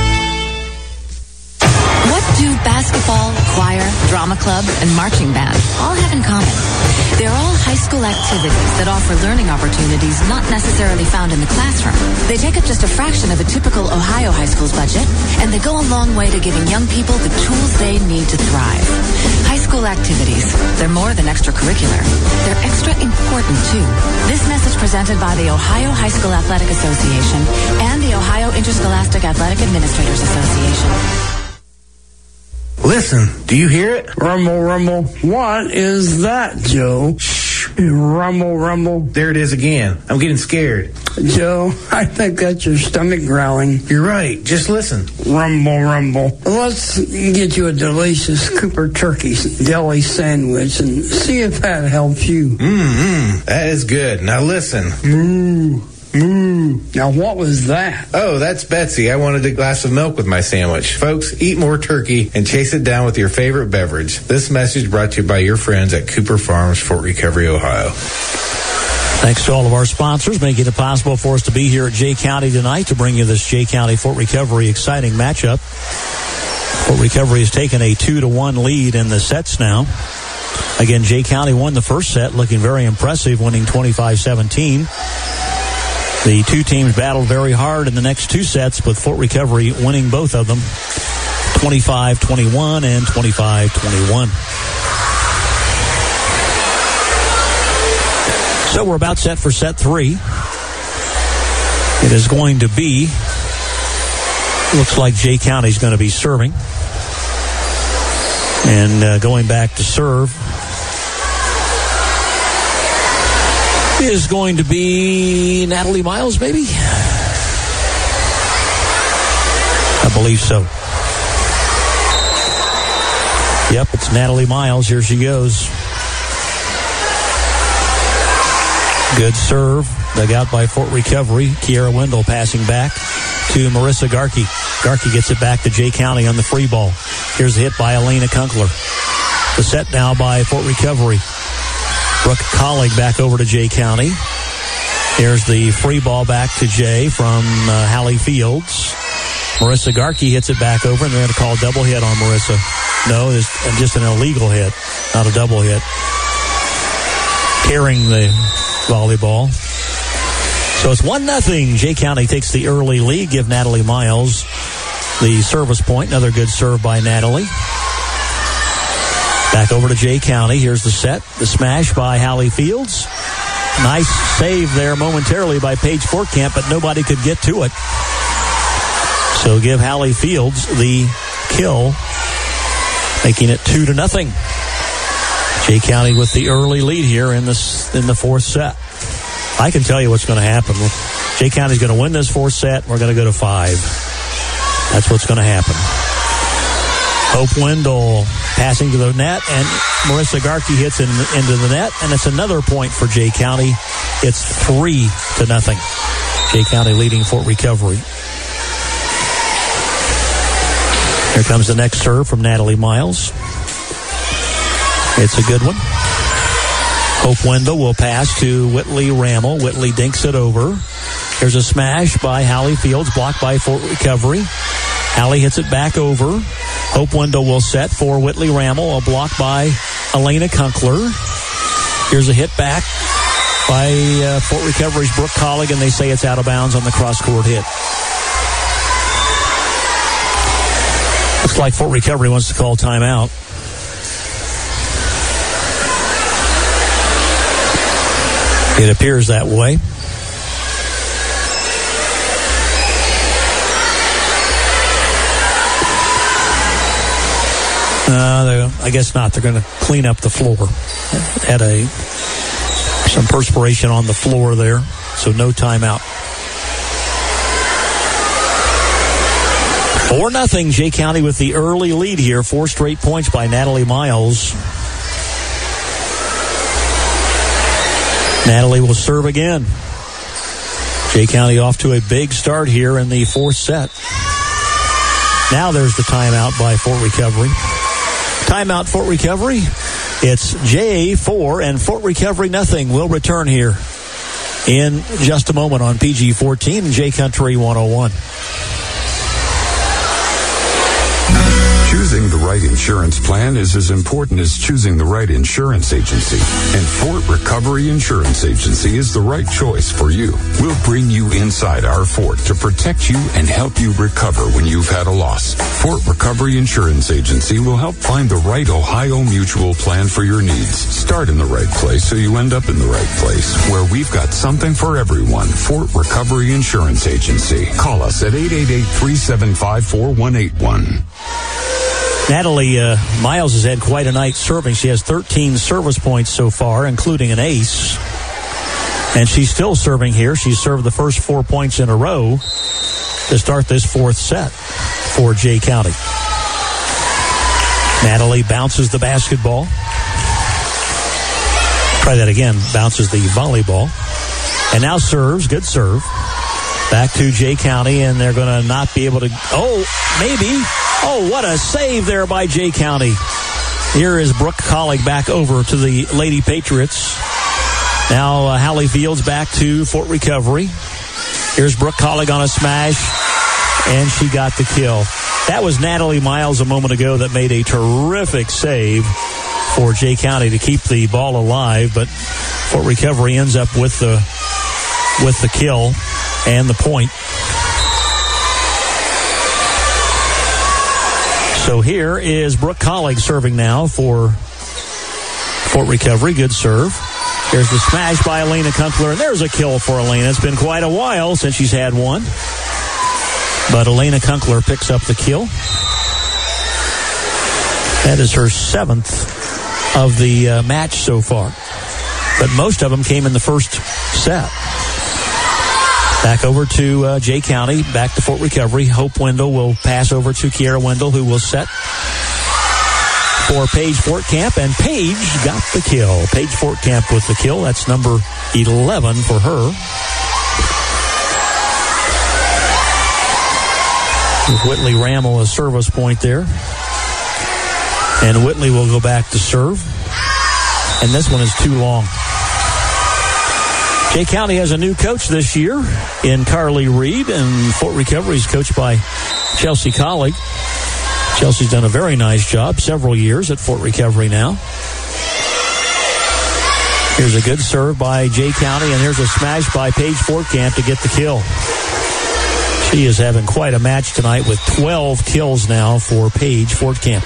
What do basketball, choir, drama club, and marching band all have in common? They're all high school activities that offer learning opportunities not necessarily found in the classroom. They take up just a fraction of a typical Ohio high school's budget, and they go a long way to giving young people the tools they need to thrive. High school activities, they're more than extracurricular. They're extra important, too. This message presented by the Ohio High School Athletic Association and the Ohio Interscholastic Athletic Administrators Association. Listen, do you hear it? Rumble, rumble. What is that, Joe? Shh. Rumble, rumble. There it is again. I'm getting scared. Joe, I think that's your stomach growling. You're right. Just listen. Rumble, rumble. Let's get you a delicious Cooper Turkey deli sandwich and see if that helps you. That is good. Now listen. Moo. Now, what was that? Oh, that's Betsy. I wanted a glass of milk with my sandwich. Folks, eat more turkey and chase it down with your favorite beverage. This message brought to you by your friends at Cooper Farms, Fort Recovery, Ohio. Thanks to all of our sponsors, making it possible for us to be here at Jay County tonight to bring you this Jay County Fort Recovery exciting matchup. Fort Recovery has taken a 2-1 lead in the sets now. Again, Jay County won the first set, looking very impressive, winning 25-17. The two teams battled very hard in the next two sets, with Fort Recovery winning both of them, 25-21 and 25-21. So we're about set for set three. It is going to be, looks like Jay County's going to be serving. And going back to serve is going to be Natalie Miles, maybe? I believe so. Yep, it's Natalie Miles. Here she goes. Good serve. Dug out by Fort Recovery. Kiera Wendell passing back to Marissa Garkey. Garkey gets it back to Jay County on the free ball. Here's a hit by Elena Kunkler. The set now by Fort Recovery. Brooke Collig back over to Jay County. Here's the free ball back to Jay from Hallie Fields. Marissa Garkey hits it back over, and they're going to call a double hit on Marissa. No, it's just an illegal hit, not a double hit. Carrying the volleyball. So it's 1-0. Jay County takes the early lead. Give Natalie Miles the service point. Another good serve by Natalie. Back over to Jay County. Here's the set. The smash by Hallie Fields. Nice save there momentarily by Paige Fortcamp, but nobody could get to it. So give Hallie Fields the kill, making it 2-0. Jay County with the early lead here in the fourth set. I can tell you what's going to happen. Jay County's going to win this fourth set. We're going to go to 5. That's what's going to happen. Hope Wendell passing to the net, and Marissa Garkey hits it into the net, and it's another point for Jay County. It's 3-0. Jay County leading Fort Recovery. Here comes the next serve from Natalie Miles. It's a good one. Hope Wendell will pass to Whitley Rammel. Whitley dinks it over. Here's a smash by Hallie Fields, blocked by Fort Recovery. Hallie hits it back over. Hope Wendell will set for Whitley Rammel, a block by Elena Kunkler. Here's a hit back by Fort Recovery's Brooke Collig, and they say it's out of bounds on the cross-court hit. Looks like Fort Recovery wants to call timeout. It appears that way. I guess not. They're going to clean up the floor. Had some perspiration on the floor there, so no timeout. 4-0, Jay County with the early lead here. 4 straight points by Natalie Miles. Natalie will serve again. Jay County off to a big start here in the 4th set. Now there's the timeout by Fort Recovery. Timeout, Fort Recovery. It's Jay 4 and Fort Recovery nothing. We'll return here in just a moment on PG-14 and Jay Country 101. Choosing the right insurance plan is as important as choosing the right insurance agency. And Fort Recovery Insurance Agency is the right choice for you. We'll bring you inside our fort to protect you and help you recover when you've had a loss. Fort Recovery Insurance Agency will help find the right Ohio Mutual plan for your needs. Start in the right place so you end up in the right place, where we've got something for everyone. Fort Recovery Insurance Agency. Call us at 888-375-4181. Natalie Miles has had quite a night serving. She has 13 service points so far, including an ace. And she's still serving here. She's served the first 4 points in a row to start this 4th set for Jay County. Natalie bounces the basketball. Try that again. Bounces the volleyball. And now serves. Good serve. Back to Jay County, and they're going to not be able to... Oh, maybe... Oh, what a save there by Jay County. Here is Brooke Collig back over to the Lady Patriots. Now Hallie Fields back to Fort Recovery. Here's Brooke Collig on a smash, and she got the kill. That was Natalie Miles a moment ago that made a terrific save for Jay County to keep the ball alive, but Fort Recovery ends up with the kill and the point. So here is Brooke Collig serving now for Fort Recovery. Good serve. Here's the smash by Elena Kunkler, and there's a kill for Elena. It's been quite a while since she's had one. But Elena Kunkler picks up the kill. That is her 7th of the match so far. But most of them came in the first set. Back over to Jay County, back to Fort Recovery. Hope Wendell will pass over to Kiera Wendell, who will set for Paige Fortcamp, and Paige got the kill. Paige Fortcamp with the kill. That's number 11 for her. With Whitley Rammel a service point there. And Whitley will go back to serve. And this one is too long. Jay County has a new coach this year in Carly Reed, and Fort Recovery is coached by Chelsea Collig. Chelsea's done a very nice job, several years at Fort Recovery now. Here's a good serve by Jay County, and here's a smash by Paige Fortcamp to get the kill. She is having quite a match tonight with 12 kills now for Paige Fortcamp.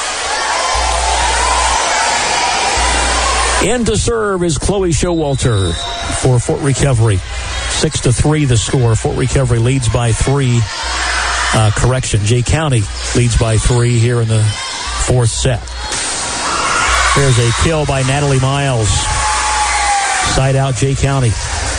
In to serve is Chloe Showalter for Fort Recovery. 6-3 the score. Fort Recovery leads by 3. Jay County leads by 3 here in the 4th set. There's a kill by Natalie Miles. Side out Jay County.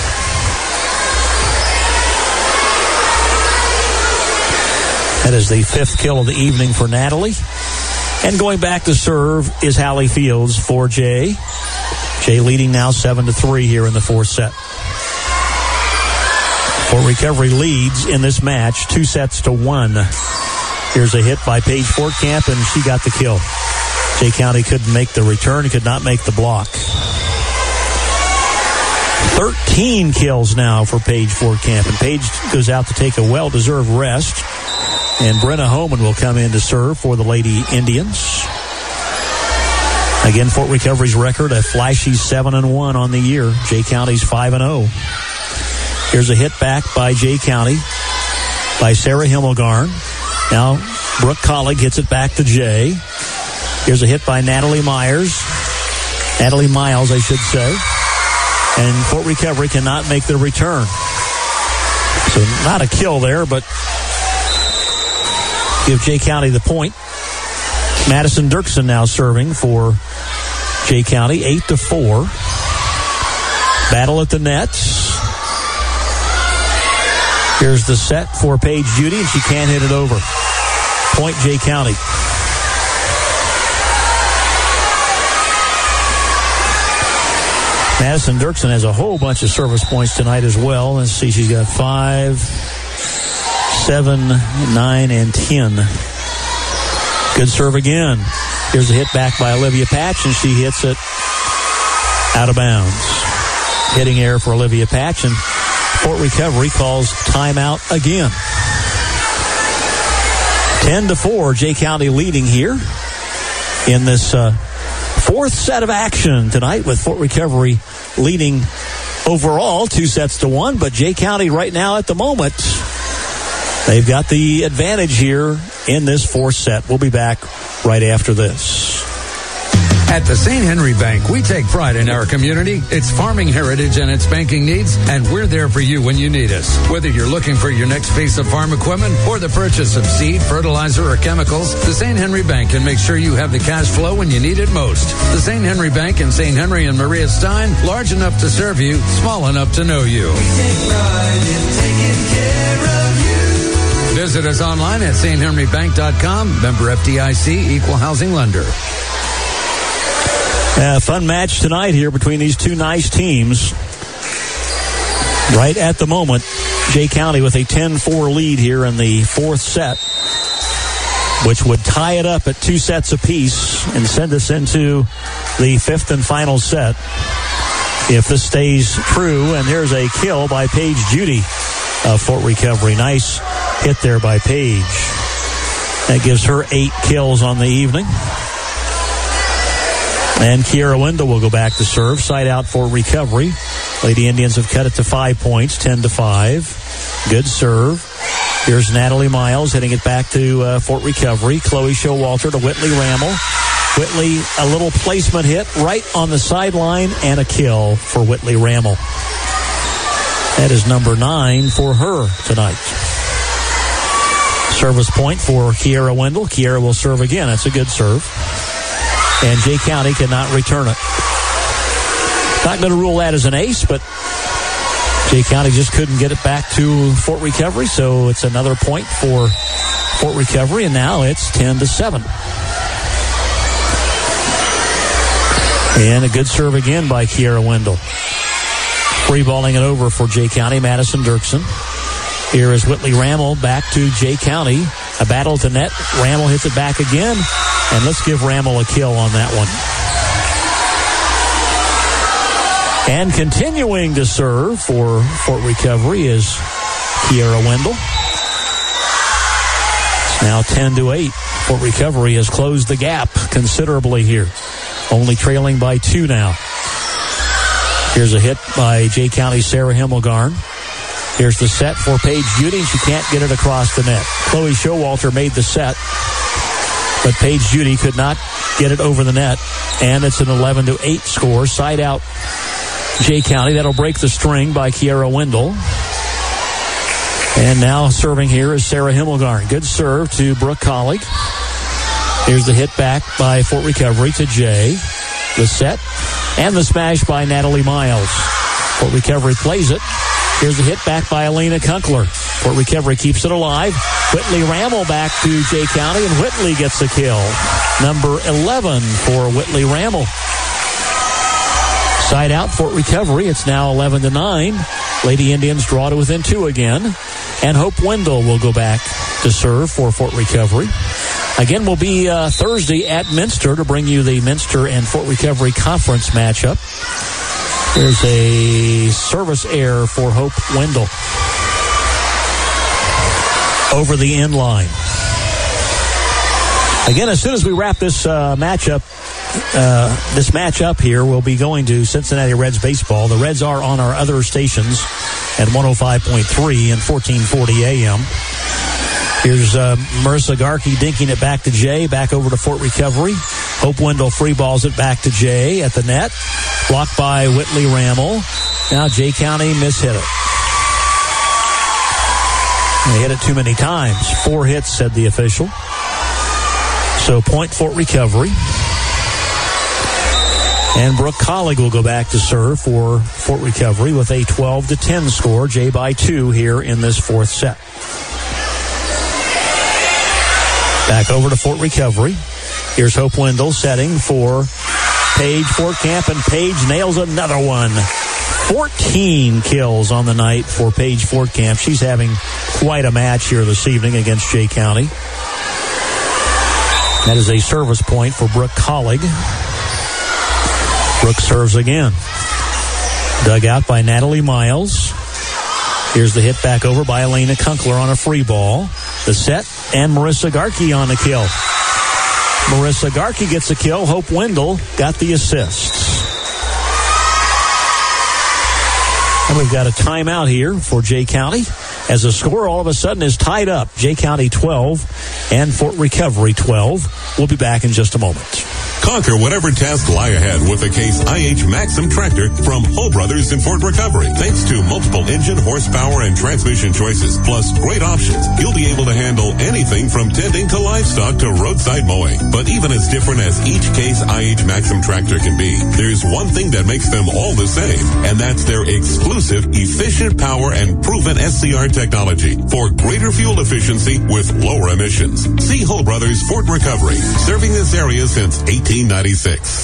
That is the 5th kill of the evening for Natalie. And going back to serve is Hallie Fields for Jay. Jay leading now 7-3 here in the 4th set. Fort Recovery leads in this match 2-1. Here's a hit by Paige Fortcamp, and she got the kill. Jay County couldn't make the return, could not make the block. 13 kills now for Paige Fortcamp, and Paige goes out to take a well-deserved rest. And Brenna Homan will come in to serve for the Lady Indians. Again, Fort Recovery's record, a flashy 7-1 on the year. Jay County's 5-0. Here's a hit back by Jay County by Sarah Himmelgarn. Now, Brooke Collig hits it back to Jay. Here's a hit by Natalie Miles, I should say. And Fort Recovery cannot make the return. So not a kill there, but give Jay County the point. Madison Dirksen now serving for Jay County, 8-4. Battle at the nets. Here's the set for Paige Judy, and she can't hit it over. Point Jay County. Madison Dirksen has a whole bunch of service points tonight as well. Let's see, she's got 5, 7, 9, and 10. Good serve again. Here's a hit back by Olivia Patch, and she hits it out of bounds. Hitting error for Olivia Patch, and Fort Recovery calls timeout again. 10-4, Jay County leading here in this fourth set of action tonight, with Fort Recovery leading overall 2-1, but Jay County right now at the moment, they've got the advantage here in this fourth set. We'll be back right after this. At the St. Henry Bank, we take pride in our community, its farming heritage, and its banking needs, and we're there for you when you need us. Whether you're looking for your next piece of farm equipment or the purchase of seed, fertilizer, or chemicals, the St. Henry Bank can make sure you have the cash flow when you need it most. The St. Henry Bank in St. Henry and Maria Stein, large enough to serve you, small enough to know you. We take pride in taking care of you. Visit us online at sthenrybank.com. Member FDIC, equal housing lender. Fun match tonight here between these two nice teams. Right at the moment, Jay County with a 10-4 lead here in the fourth set, which would tie it up at 2 sets apiece and send us into the fifth and final set if this stays true. And there's a kill by Paige Judy of Fort Recovery. Nice hit there by Paige. That gives her 8 kills on the evening. And Kiera Wendell will go back to serve. Side out for Recovery. Lady Indians have cut it to 5 points, 10-5. Good serve. Here's Natalie Miles hitting it back to Fort Recovery. Chloe Showalter to Whitley Rammel. Whitley, a little placement hit right on the sideline and a kill for Whitley Rammel. That is number 9 for her tonight. Service point for Kiera Wendell. Kiera will serve again. That's a good serve. And Jay County cannot return it. Not going to rule that as an ace, but Jay County just couldn't get it back to Fort Recovery, so it's another point for Fort Recovery, and now it's 10-7. And a good serve again by Kiera Wendell. Free balling it over for Jay County, Madison Dirksen. Here is Whitley Rammel back to Jay County. A battle to net. Rammel hits it back again. And let's give Rammel a kill on that one. And continuing to serve for Fort Recovery is Kiera Wendell. It's now 10-8. Fort Recovery has closed the gap considerably here. Only trailing by 2 now. Here's a hit by Jay County's Sarah Himmelgarn. Here's the set for Paige Judy. She can't get it across the net. Chloe Showalter made the set, but Paige Judy could not get it over the net. And it's an 11-8 score. Side out Jay County. That'll break the string by Kiera Wendell. And now serving here is Sarah Himmelgarn. Good serve to Brooke Collig. Here's the hit back by Fort Recovery to Jay. The set and the smash by Natalie Miles. Fort Recovery plays it. Here's the hit back by Elena Kunkler. Fort Recovery keeps it alive. Whitley Rammel back to Jay County, and Whitley gets a kill. Number 11 for Whitley Rammel. Side out Fort Recovery. It's now 11-9. Lady Indians draw to within 2 again. And Hope Wendell will go back to serve for Fort Recovery. Again, we'll be Thursday at Minster to bring you the Minster and Fort Recovery conference matchup. There's a service error for Hope Wendell over the end line. Again, as soon as we wrap this matchup here, we'll be going to Cincinnati Reds baseball. The Reds are on our other stations at 105.3 and 1440 AM. Here's Marissa Garkey dinking it back to Jay, back over to Fort Recovery. Hope Wendell free balls it back to Jay at the net. Blocked by Whitley Rammel. Now Jay County mishit it. They hit it too many times. 4 hits, said the official. So point Fort Recovery. And Brooke Collig will go back to serve for Fort Recovery with a 12-10 score. Jay by 2 here in this fourth set. Back over to Fort Recovery. Here's Hope Wendell setting for Paige Fort Camp, and Paige nails another one. 14 kills on the night for Paige Fort Camp. She's having quite a match here this evening against Jay County. That is a service point for Brooke Collig. Brooke serves again. Dug out by Natalie Miles. Here's the hit back over by Elena Kunkler on a free ball. The set, and Marissa Garkey on the kill. Marissa Garkey gets a kill. Hope Wendell got the assist. And we've got a timeout here for Jay County as the score all of a sudden is tied up. Jay County 12 and Fort Recovery 12. We'll be back in just a moment. Conquer whatever tasks lie ahead with the Case IH Maxim tractor from Hull Brothers in Fort Recovery. Thanks to multiple engine, horsepower, and transmission choices, plus great options, you'll be able to handle anything from tending to livestock to roadside mowing. But even as different as each Case IH Maxim tractor can be, there's one thing that makes them all the same, and that's their exclusive, efficient power and proven SCR technology for greater fuel efficiency with lower emissions. See Hull Brothers Fort Recovery, serving this area since 1896.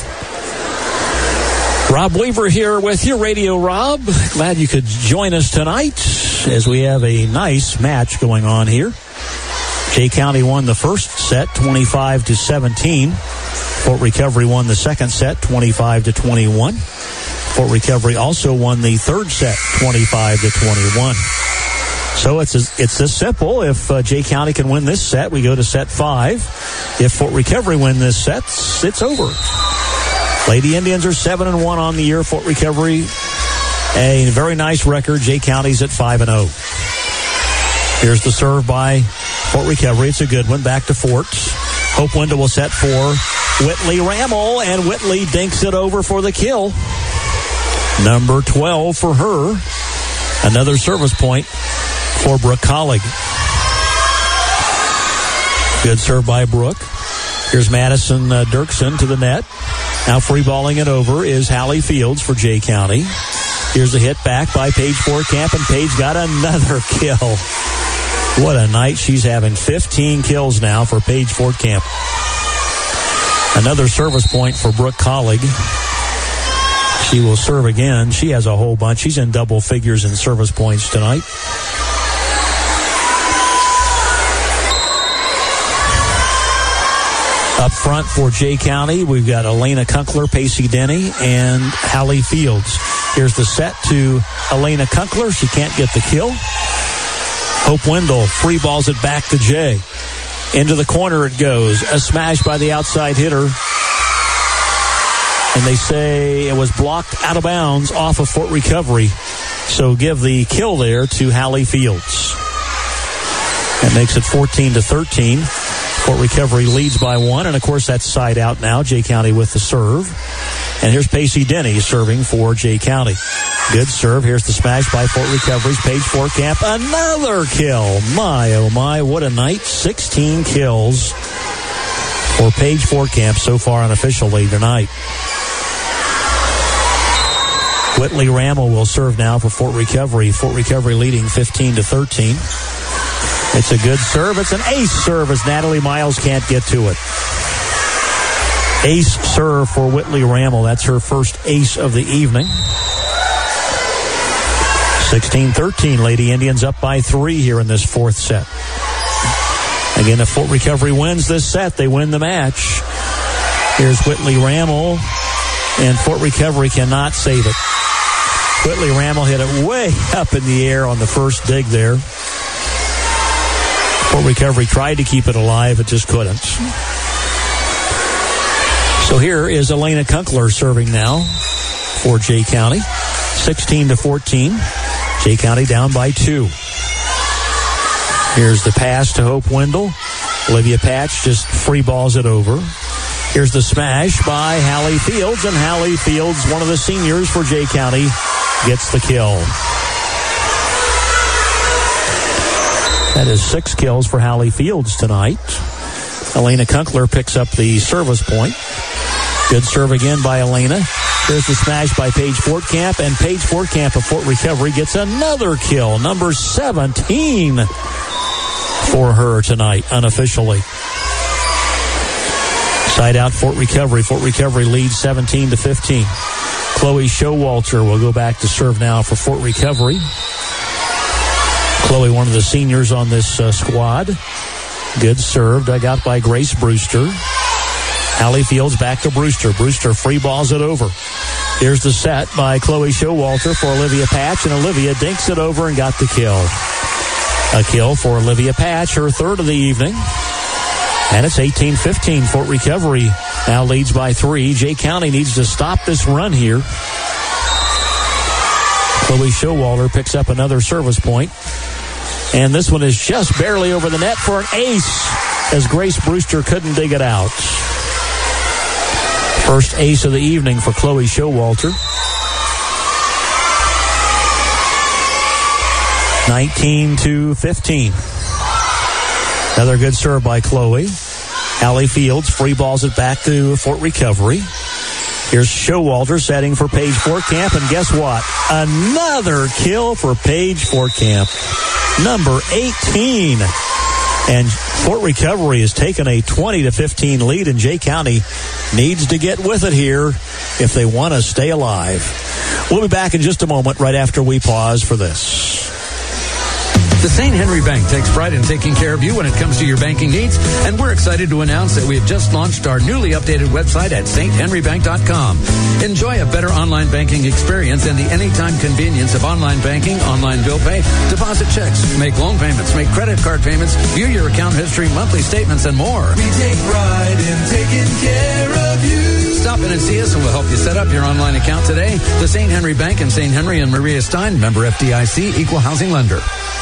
Rob Weaver here with you, Radio Rob. Glad you could join us tonight as we have a nice match going on here. Jay County won the first set 25-17. Fort Recovery won the second set 25-21. Fort Recovery also won the third set 25-21. So it's this simple. If Jay County can win this set, we go to set 5. If Fort Recovery win this set, it's over. Lady Indians are 7-1 on the year. Fort Recovery, a very nice record. Jay County's at 5-0. Here's the serve by Fort Recovery. It's a good one. Back to Fort. Hope Wendell will set for Whitley Rammel, and Whitley dinks it over for the kill. Number 12 for her. Another service point for Brooke Collig. Good serve by Brooke. Here's Madison Dirksen to the net. Now free balling it over is Hallie Fields for Jay County. Here's a hit back by Paige Fort Camp, and Paige got another kill. What a night she's having. 15 kills now for Paige Fort Camp. Another service point for Brooke Collig. She will serve again. She has a whole bunch. She's in double figures in service points tonight. Up front for Jay County, we've got Elena Kunkler, Pacey Denny, and Hallie Fields. Here's the set to Elena Kunkler. She can't get the kill. Hope Wendell free balls it back to Jay. Into the corner it goes. A smash by the outside hitter. And they say it was blocked out of bounds off of Fort Recovery. So give the kill there to Hallie Fields. That makes it 14-13. Fort Recovery leads by 1, and of course that's side out now. Jay County with the serve. And here's Pacey Denny serving for Jay County. Good serve. Here's the smash by Fort Recovery's Paige Fort Camp. Another kill. My, oh my, what a night. 16 kills for Paige Fort Camp so far unofficially tonight. Whitley Rammel will serve now for Fort Recovery. Fort Recovery leading 15-13. It's a good serve. It's an ace serve as Natalie Miles can't get to it. Ace serve for Whitley Rammel. That's her first ace of the evening. 16-13. Lady Indians up by 3 here in this fourth set. Again, if Fort Recovery wins this set, they win the match. Here's Whitley Rammel, and Fort Recovery cannot save it. Whitley Rammel hit it way up in the air on the first dig there. Fort Recovery tried to keep it alive, it just couldn't. So here is Elena Kunkler serving now for Jay County. 16-14. Jay County down by 2. Here's the pass to Hope Wendell. Olivia Patch just free balls it over. Here's the smash by Hallie Fields, and Hallie Fields, one of the seniors for Jay County, gets the kill. That is 6 kills for Hallie Fields tonight. Elena Kunkler picks up the service point. Good serve again by Elena. There's the smash by Paige Fort Camp, and Paige Fort Camp of Fort Recovery gets another kill, number 17 for her tonight, unofficially. Side out Fort Recovery. Fort Recovery leads 17-15. Chloe Showalter will go back to serve now for Fort Recovery. Chloe, one of the seniors on this squad. Good serve. Dug out by Grace Brewster. Allie Fields back to Brewster. Brewster free balls it over. Here's the set by Chloe Showalter for Olivia Patch, and Olivia dinks it over and got the kill. A kill for Olivia Patch, her third of the evening. And it's 18-15. Fort Recovery now leads by 3. Jay County needs to stop this run here. Chloe Showalter picks up another service point. And this one is just barely over the net for an ace, as Grace Brewster couldn't dig it out. First ace of the evening for Chloe Showalter. 19-15. Another good serve by Chloe. Allie Fields free balls it back to Fort Recovery. Here's Showalter setting for Paige Fortcamp, and guess what? Another kill for Paige Fortcamp. Number 18. And Fort Recovery has taken a 20-15 lead, and Jay County needs to get with it here if they want to stay alive. We'll be back in just a moment right after we pause for this. The St. Henry Bank takes pride in taking care of you when it comes to your banking needs, and we're excited to announce that we have just launched our newly updated website at sthenrybank.com. Enjoy a better online banking experience and the anytime convenience of online banking, online bill pay, deposit checks, make loan payments, make credit card payments, view your account history, monthly statements, and more. We take pride in taking care of you. Stop in and see us, and we'll help you set up your online account today. The St. Henry Bank in St. Henry and Maria Stein, member FDIC, equal housing lender.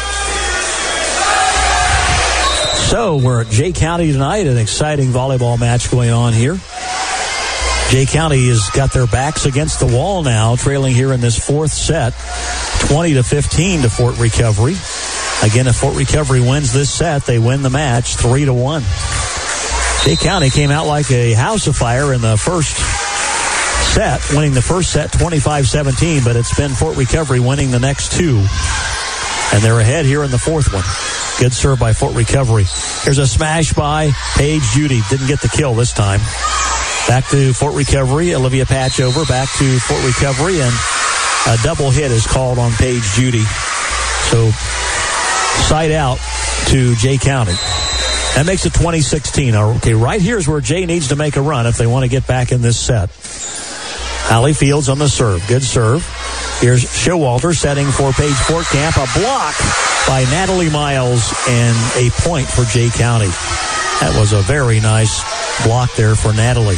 So we're at Jay County tonight, an exciting volleyball match going on here. Jay County has got their backs against the wall now, trailing here in this fourth set, 20-15 to Fort Recovery. Again, if Fort Recovery wins this set, they win the match 3-1. Jay County came out like a house of fire in the first set, winning the first set 25-17, but it's been Fort Recovery winning the next two. And they're ahead here in the fourth one. Good serve by Fort Recovery. Here's a smash by Paige Judy. Didn't get the kill this time. Back to Fort Recovery. Olivia Patch over. Back to Fort Recovery. And a double hit is called on Paige Judy. So side out to Jay County. That makes it 20-16. Okay, right here's where Jay needs to make a run if they want to get back in this set. Allie Fields on the serve. Good serve. Here's Showalter setting for Paige Fortcamp. A block by Natalie Miles and a point for Jay County. That was a very nice block there for Natalie.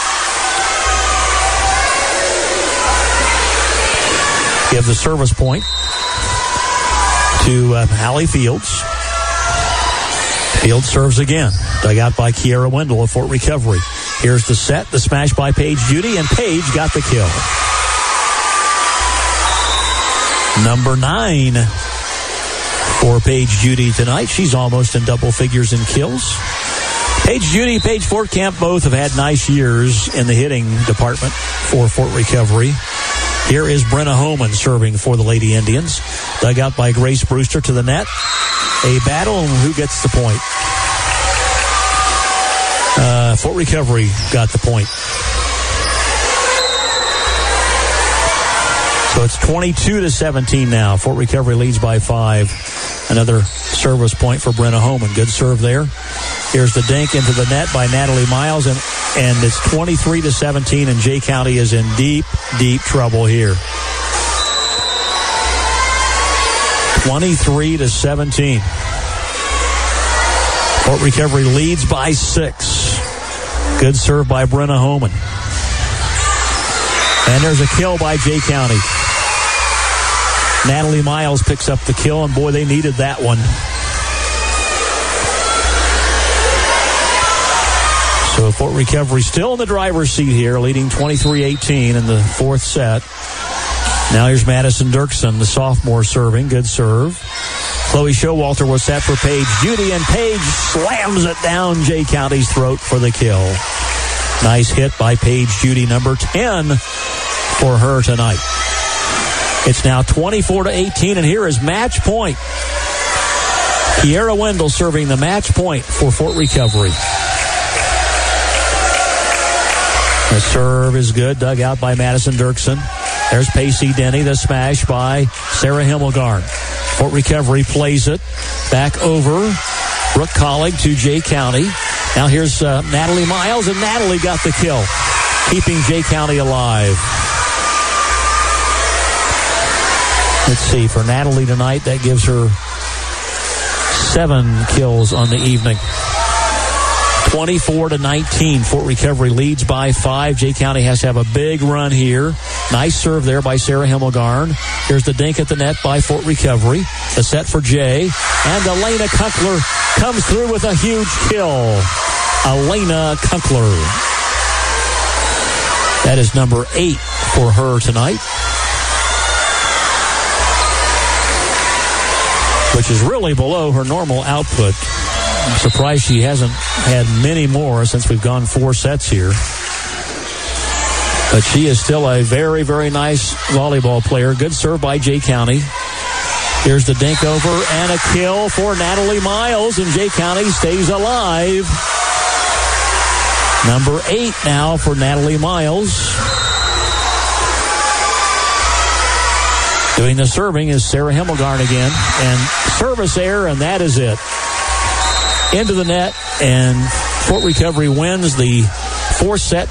Give the service point to Allie Fields. Fields serves again. Dug out by Kiera Wendell of Fort Recovery. Here's the set. The smash by Paige Judy, and Paige got the kill. Number 9 for Paige Judy tonight. She's almost in double figures in kills. Paige Judy, Paige Fortcamp both have had nice years in the hitting department for Fort Recovery. Here is Brenna Homan serving for the Lady Indians. Dug out by Grace Brewster to the net. A battle, and who gets the point? Fort Recovery got the point. So it's 22-17 now. Fort Recovery leads by 5. Another service point for Brenna Homan. Good serve there. Here's the dink into the net by Natalie Miles, and it's 23-17, and Jay County is in deep, deep trouble here. 23-17. Fort Recovery leads by 6. Good serve by Brenna Homan. And there's a kill by Jay County. Natalie Miles picks up the kill, and boy, they needed that one. So Fort Recovery still in the driver's seat here, leading 23-18 in the fourth set. Now here's Madison Dirksen, the sophomore, serving. Good serve. Chloe Showalter was set for Paige Judy, and Paige slams it down Jay County's throat for the kill. Nice hit by Paige Judy, number 10 for her tonight. It's now 24-18, and here is match point. Kiera Wendell serving the match point for Fort Recovery. The serve is good, dug out by Madison Dirksen. There's Pacey Denny, the smash by Sarah Himmelgarn. Fort Recovery plays it back over Brooke Collig to Jay County. Now here's Natalie Miles, and Natalie got the kill, keeping Jay County alive. Let's see, for Natalie tonight, that gives her 7 kills on the evening. 24-19. Fort Recovery leads by 5. Jay County has to have a big run here. Nice serve there by Sarah Himmelgarn. Here's the dink at the net by Fort Recovery. The set for Jay. And Elena Kunkler comes through with a huge kill. Elena Kunkler. That is number 8 for her tonight, which is really below her normal output. I'm surprised she hasn't had many more since we've gone 4 sets here. But she is still a very, very nice volleyball player. Good serve by Jay County. Here's the dink over and a kill for Natalie Miles, and Jay County stays alive. Number 8 now for Natalie Miles. Doing the serving is Sarah Himmelgarn again. And service error, and that is it. Into the net, and Fort Recovery wins the 4th set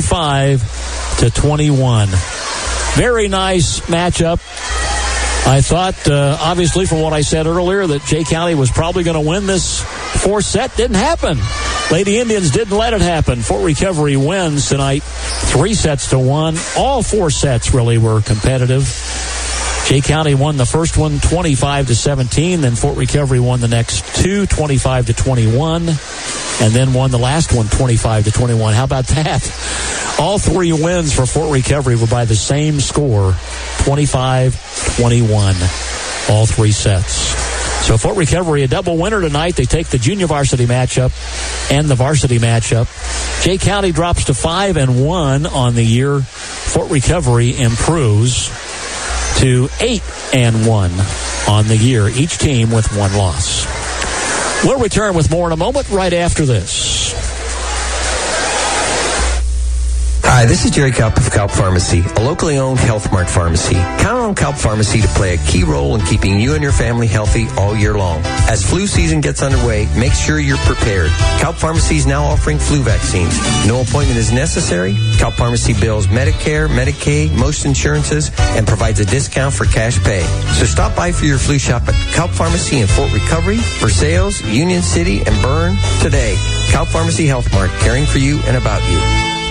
25-21. Very nice matchup. I thought, obviously, from what I said earlier, that Jay County was probably going to win this 4th set. Didn't happen. Lady Indians didn't let it happen. Fort Recovery wins tonight 3-1. All 4 sets really were competitive. Jay County won the first one 25-17. Then Fort Recovery won the next 2 25-21. And then won the last one 25-21. How about that? All 3 wins for Fort Recovery were by the same score, 25-21. All 3 sets. So Fort Recovery, a double winner tonight. They take the junior varsity matchup and the varsity matchup. Jay County drops to 5-1 on the year. Fort Recovery improves to 8-1 on the year. Each team with 1 loss. We'll return with more in a moment right after this. Hi, this is Jerry Kaup of Kaup Pharmacy, a locally owned Health Mart pharmacy. Count on Kaup Pharmacy to play a key role in keeping you and your family healthy all year long. As flu season gets underway, make sure you're prepared. Kaup Pharmacy is now offering flu vaccines. No appointment is necessary. Kaup Pharmacy bills Medicare, Medicaid, most insurances, and provides a discount for cash pay. So stop by for your flu shot at Kaup Pharmacy in Fort Recovery, Versailles, Union City, and Bern today. Kaup Pharmacy Health Mart, caring for you and about you.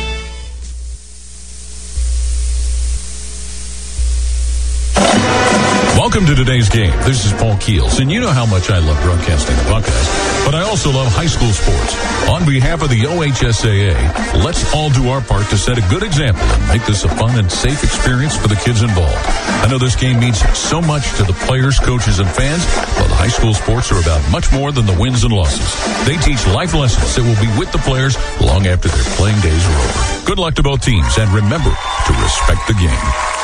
Welcome to today's game. This is Paul Keels, and you know how much I love broadcasting the Buckeyes, but I also love high school sports. On behalf of the OHSAA, let's all do our part to set a good example and make this a fun and safe experience for the kids involved. I know this game means so much to the players, coaches, and fans, but the high school sports are about much more than the wins and losses. They teach life lessons that will be with the players long after their playing days are over. Good luck to both teams, and remember to respect the game.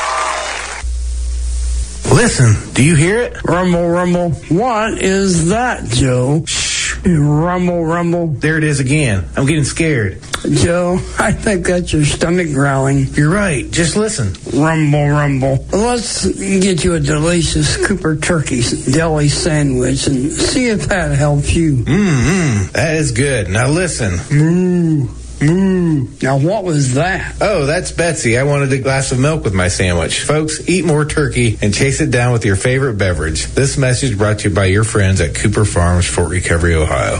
Listen, do you hear it? Rumble, rumble. What is that, Joe? Shh. Rumble, rumble. There it is again. I'm getting scared. Joe, I think that's your stomach growling. You're right. Just listen. Rumble, rumble. Let's get you a delicious Cooper Turkey deli sandwich and see if that helps you. That is good. Now listen. Moo. Now, what was that? Oh, that's Betsy. I wanted a glass of milk with my sandwich. Folks, eat more turkey and chase it down with your favorite beverage. This message brought to you by your friends at Cooper Farms, Fort Recovery, Ohio.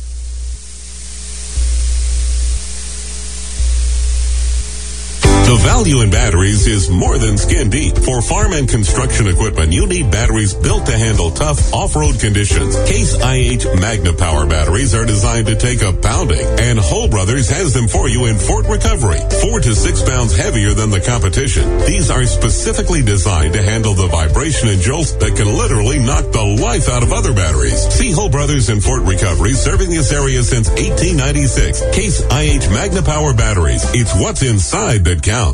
The value in batteries is more than skin deep. For farm and construction equipment, you need batteries built to handle tough off-road conditions. Case IH Magna Power batteries are designed to take a pounding, and Hull Brothers has them for you in Fort Recovery. 4 to 6 pounds heavier than the competition. These are specifically designed to handle the vibration and jolts that can literally knock the life out of other batteries. See Hull Brothers in Fort Recovery, serving this area since 1896. Case IH Magna Power batteries. It's what's inside that counts.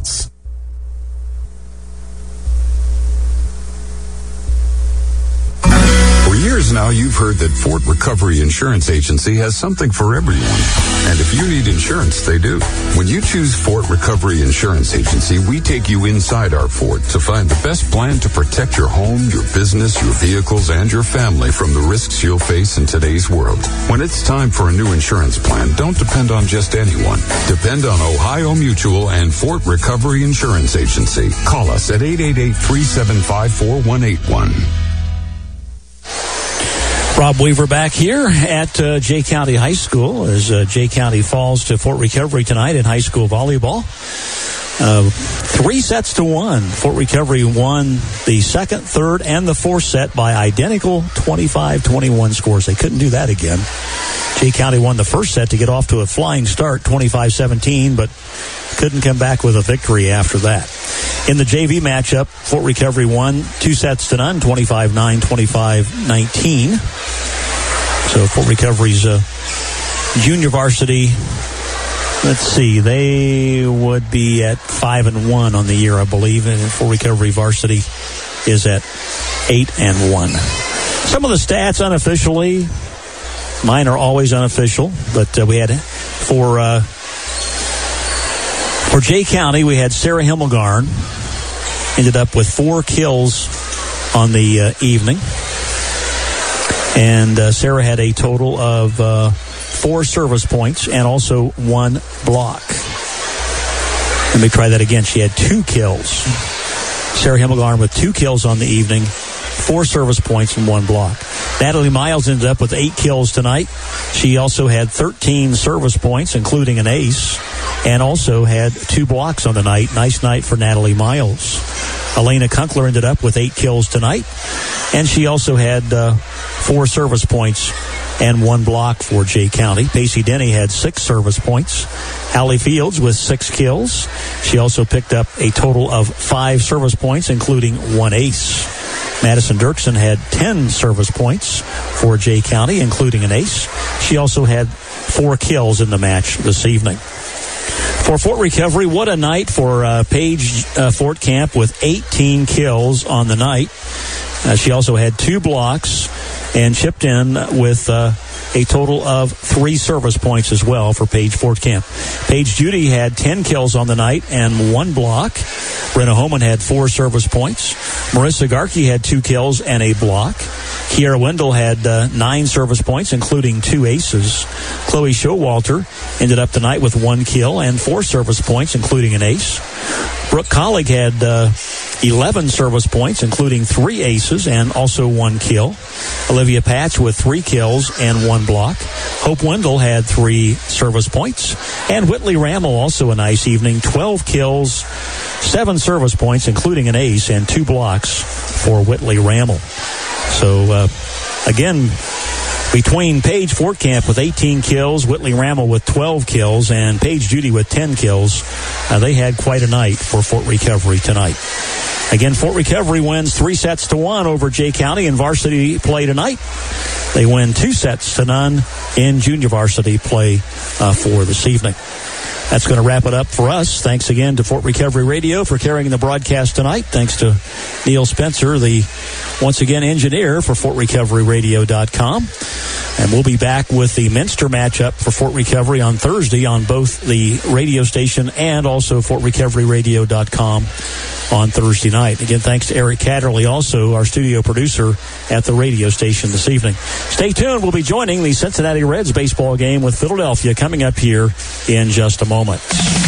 For years years now, you've heard that Fort Recovery Insurance Agency has something for everyone. And if you need insurance, they do. When you choose Fort Recovery Insurance Agency, we take you inside our fort to find the best plan to protect your home, your business, your vehicles, and your family from the risks you'll face in today's world. When it's time for a new insurance plan, don't depend on just anyone. Depend on Ohio Mutual and Fort Recovery Insurance Agency. Call us at 888-375-4181. Rob Weaver back here at Jay County High School as Jay County falls to Fort Recovery tonight in high school volleyball. 3-1. Fort Recovery won the second, third, and the fourth set by identical 25-21 scores. They couldn't do that again. Jay County won the first set to get off to a flying start, 25-17, but couldn't come back with a victory after that. In the JV matchup, Fort Recovery won 2-0, 25-9, 25-19. So Fort Recovery's junior varsity, let's see, they would be at 5-1 on the year, I believe, and Fort Recovery varsity is at 8-1. Some of the stats unofficially, mine are always unofficial, but we had for Jay County, we had Sarah Himmelgarn, ended up with 4 kills on the evening. And Sarah had a total of 4 service points and also 1 block. Let me try that again. She had 2 kills. Sarah Himmelgarn with 2 kills on the evening, 4 service points and 1 block. Natalie Miles ended up with 8 kills tonight. She also had 13 service points, including an ace, and also had 2 blocks on the night. Nice night for Natalie Miles. Elena Kunkler ended up with 8 kills tonight, and she also had 4 service points and 1 block for Jay County. Pacey Denny had 6 service points. Allie Fields with 6 kills. She also picked up a total of 5 service points, including 1 ace. Madison Dirksen had 10 service points for Jay County, including an ace. She also had 4 kills in the match this evening. For Fort Recovery, what a night for Paige Fort Camp with 18 kills on the night. She also had 2 blocks and chipped in with a total of 3 service points as well for Paige Fort Camp. Paige Judy had 10 kills on the night and 1 block. Brenna Homan had 4 service points. Marissa Garkey had 2 kills and a block. Kiara Wendell had 9 service points, including 2 aces. Chloe Showalter ended up the night with 1 kill and 4 service points, including an ace. Brooke Collig had 11 service points, including 3 aces and also 1 kill. Olivia Patch with 3 kills and 1 block. Hope Wendell had 3 service points. And Whitley Rammel, also a nice evening, 12 kills, 7 service points, including an ace and 2 blocks for Whitley Rammel. So, again, between Paige Fort Camp with 18 kills, Whitley Rammel with 12 kills, and Paige Judy with 10 kills, they had quite a night for Fort Recovery tonight. Again, Fort Recovery wins 3-1 over Jay County in varsity play tonight. They win 2-0 in junior varsity play for this evening. That's going to wrap it up for us. Thanks again to Fort Recovery Radio for carrying the broadcast tonight. Thanks to Neil Spencer, the, once again, engineer for FortRecoveryRadio.com. And we'll be back with the Minster matchup for Fort Recovery on Thursday on both the radio station and also FortRecoveryRadio.com on Thursday night. Again, thanks to Eric Catterley, also our studio producer at the radio station this evening. Stay tuned. We'll be joining the Cincinnati Reds baseball game with Philadelphia coming up here in just a moment.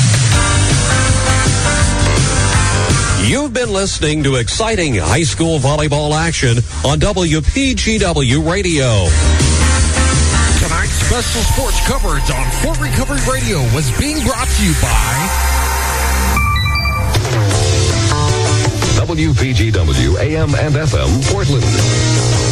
You've been listening to exciting high school volleyball action on WPGW Radio. Tonight's special sports coverage on Fort Recovery Radio was being brought to you by WPGW AM and FM Portland.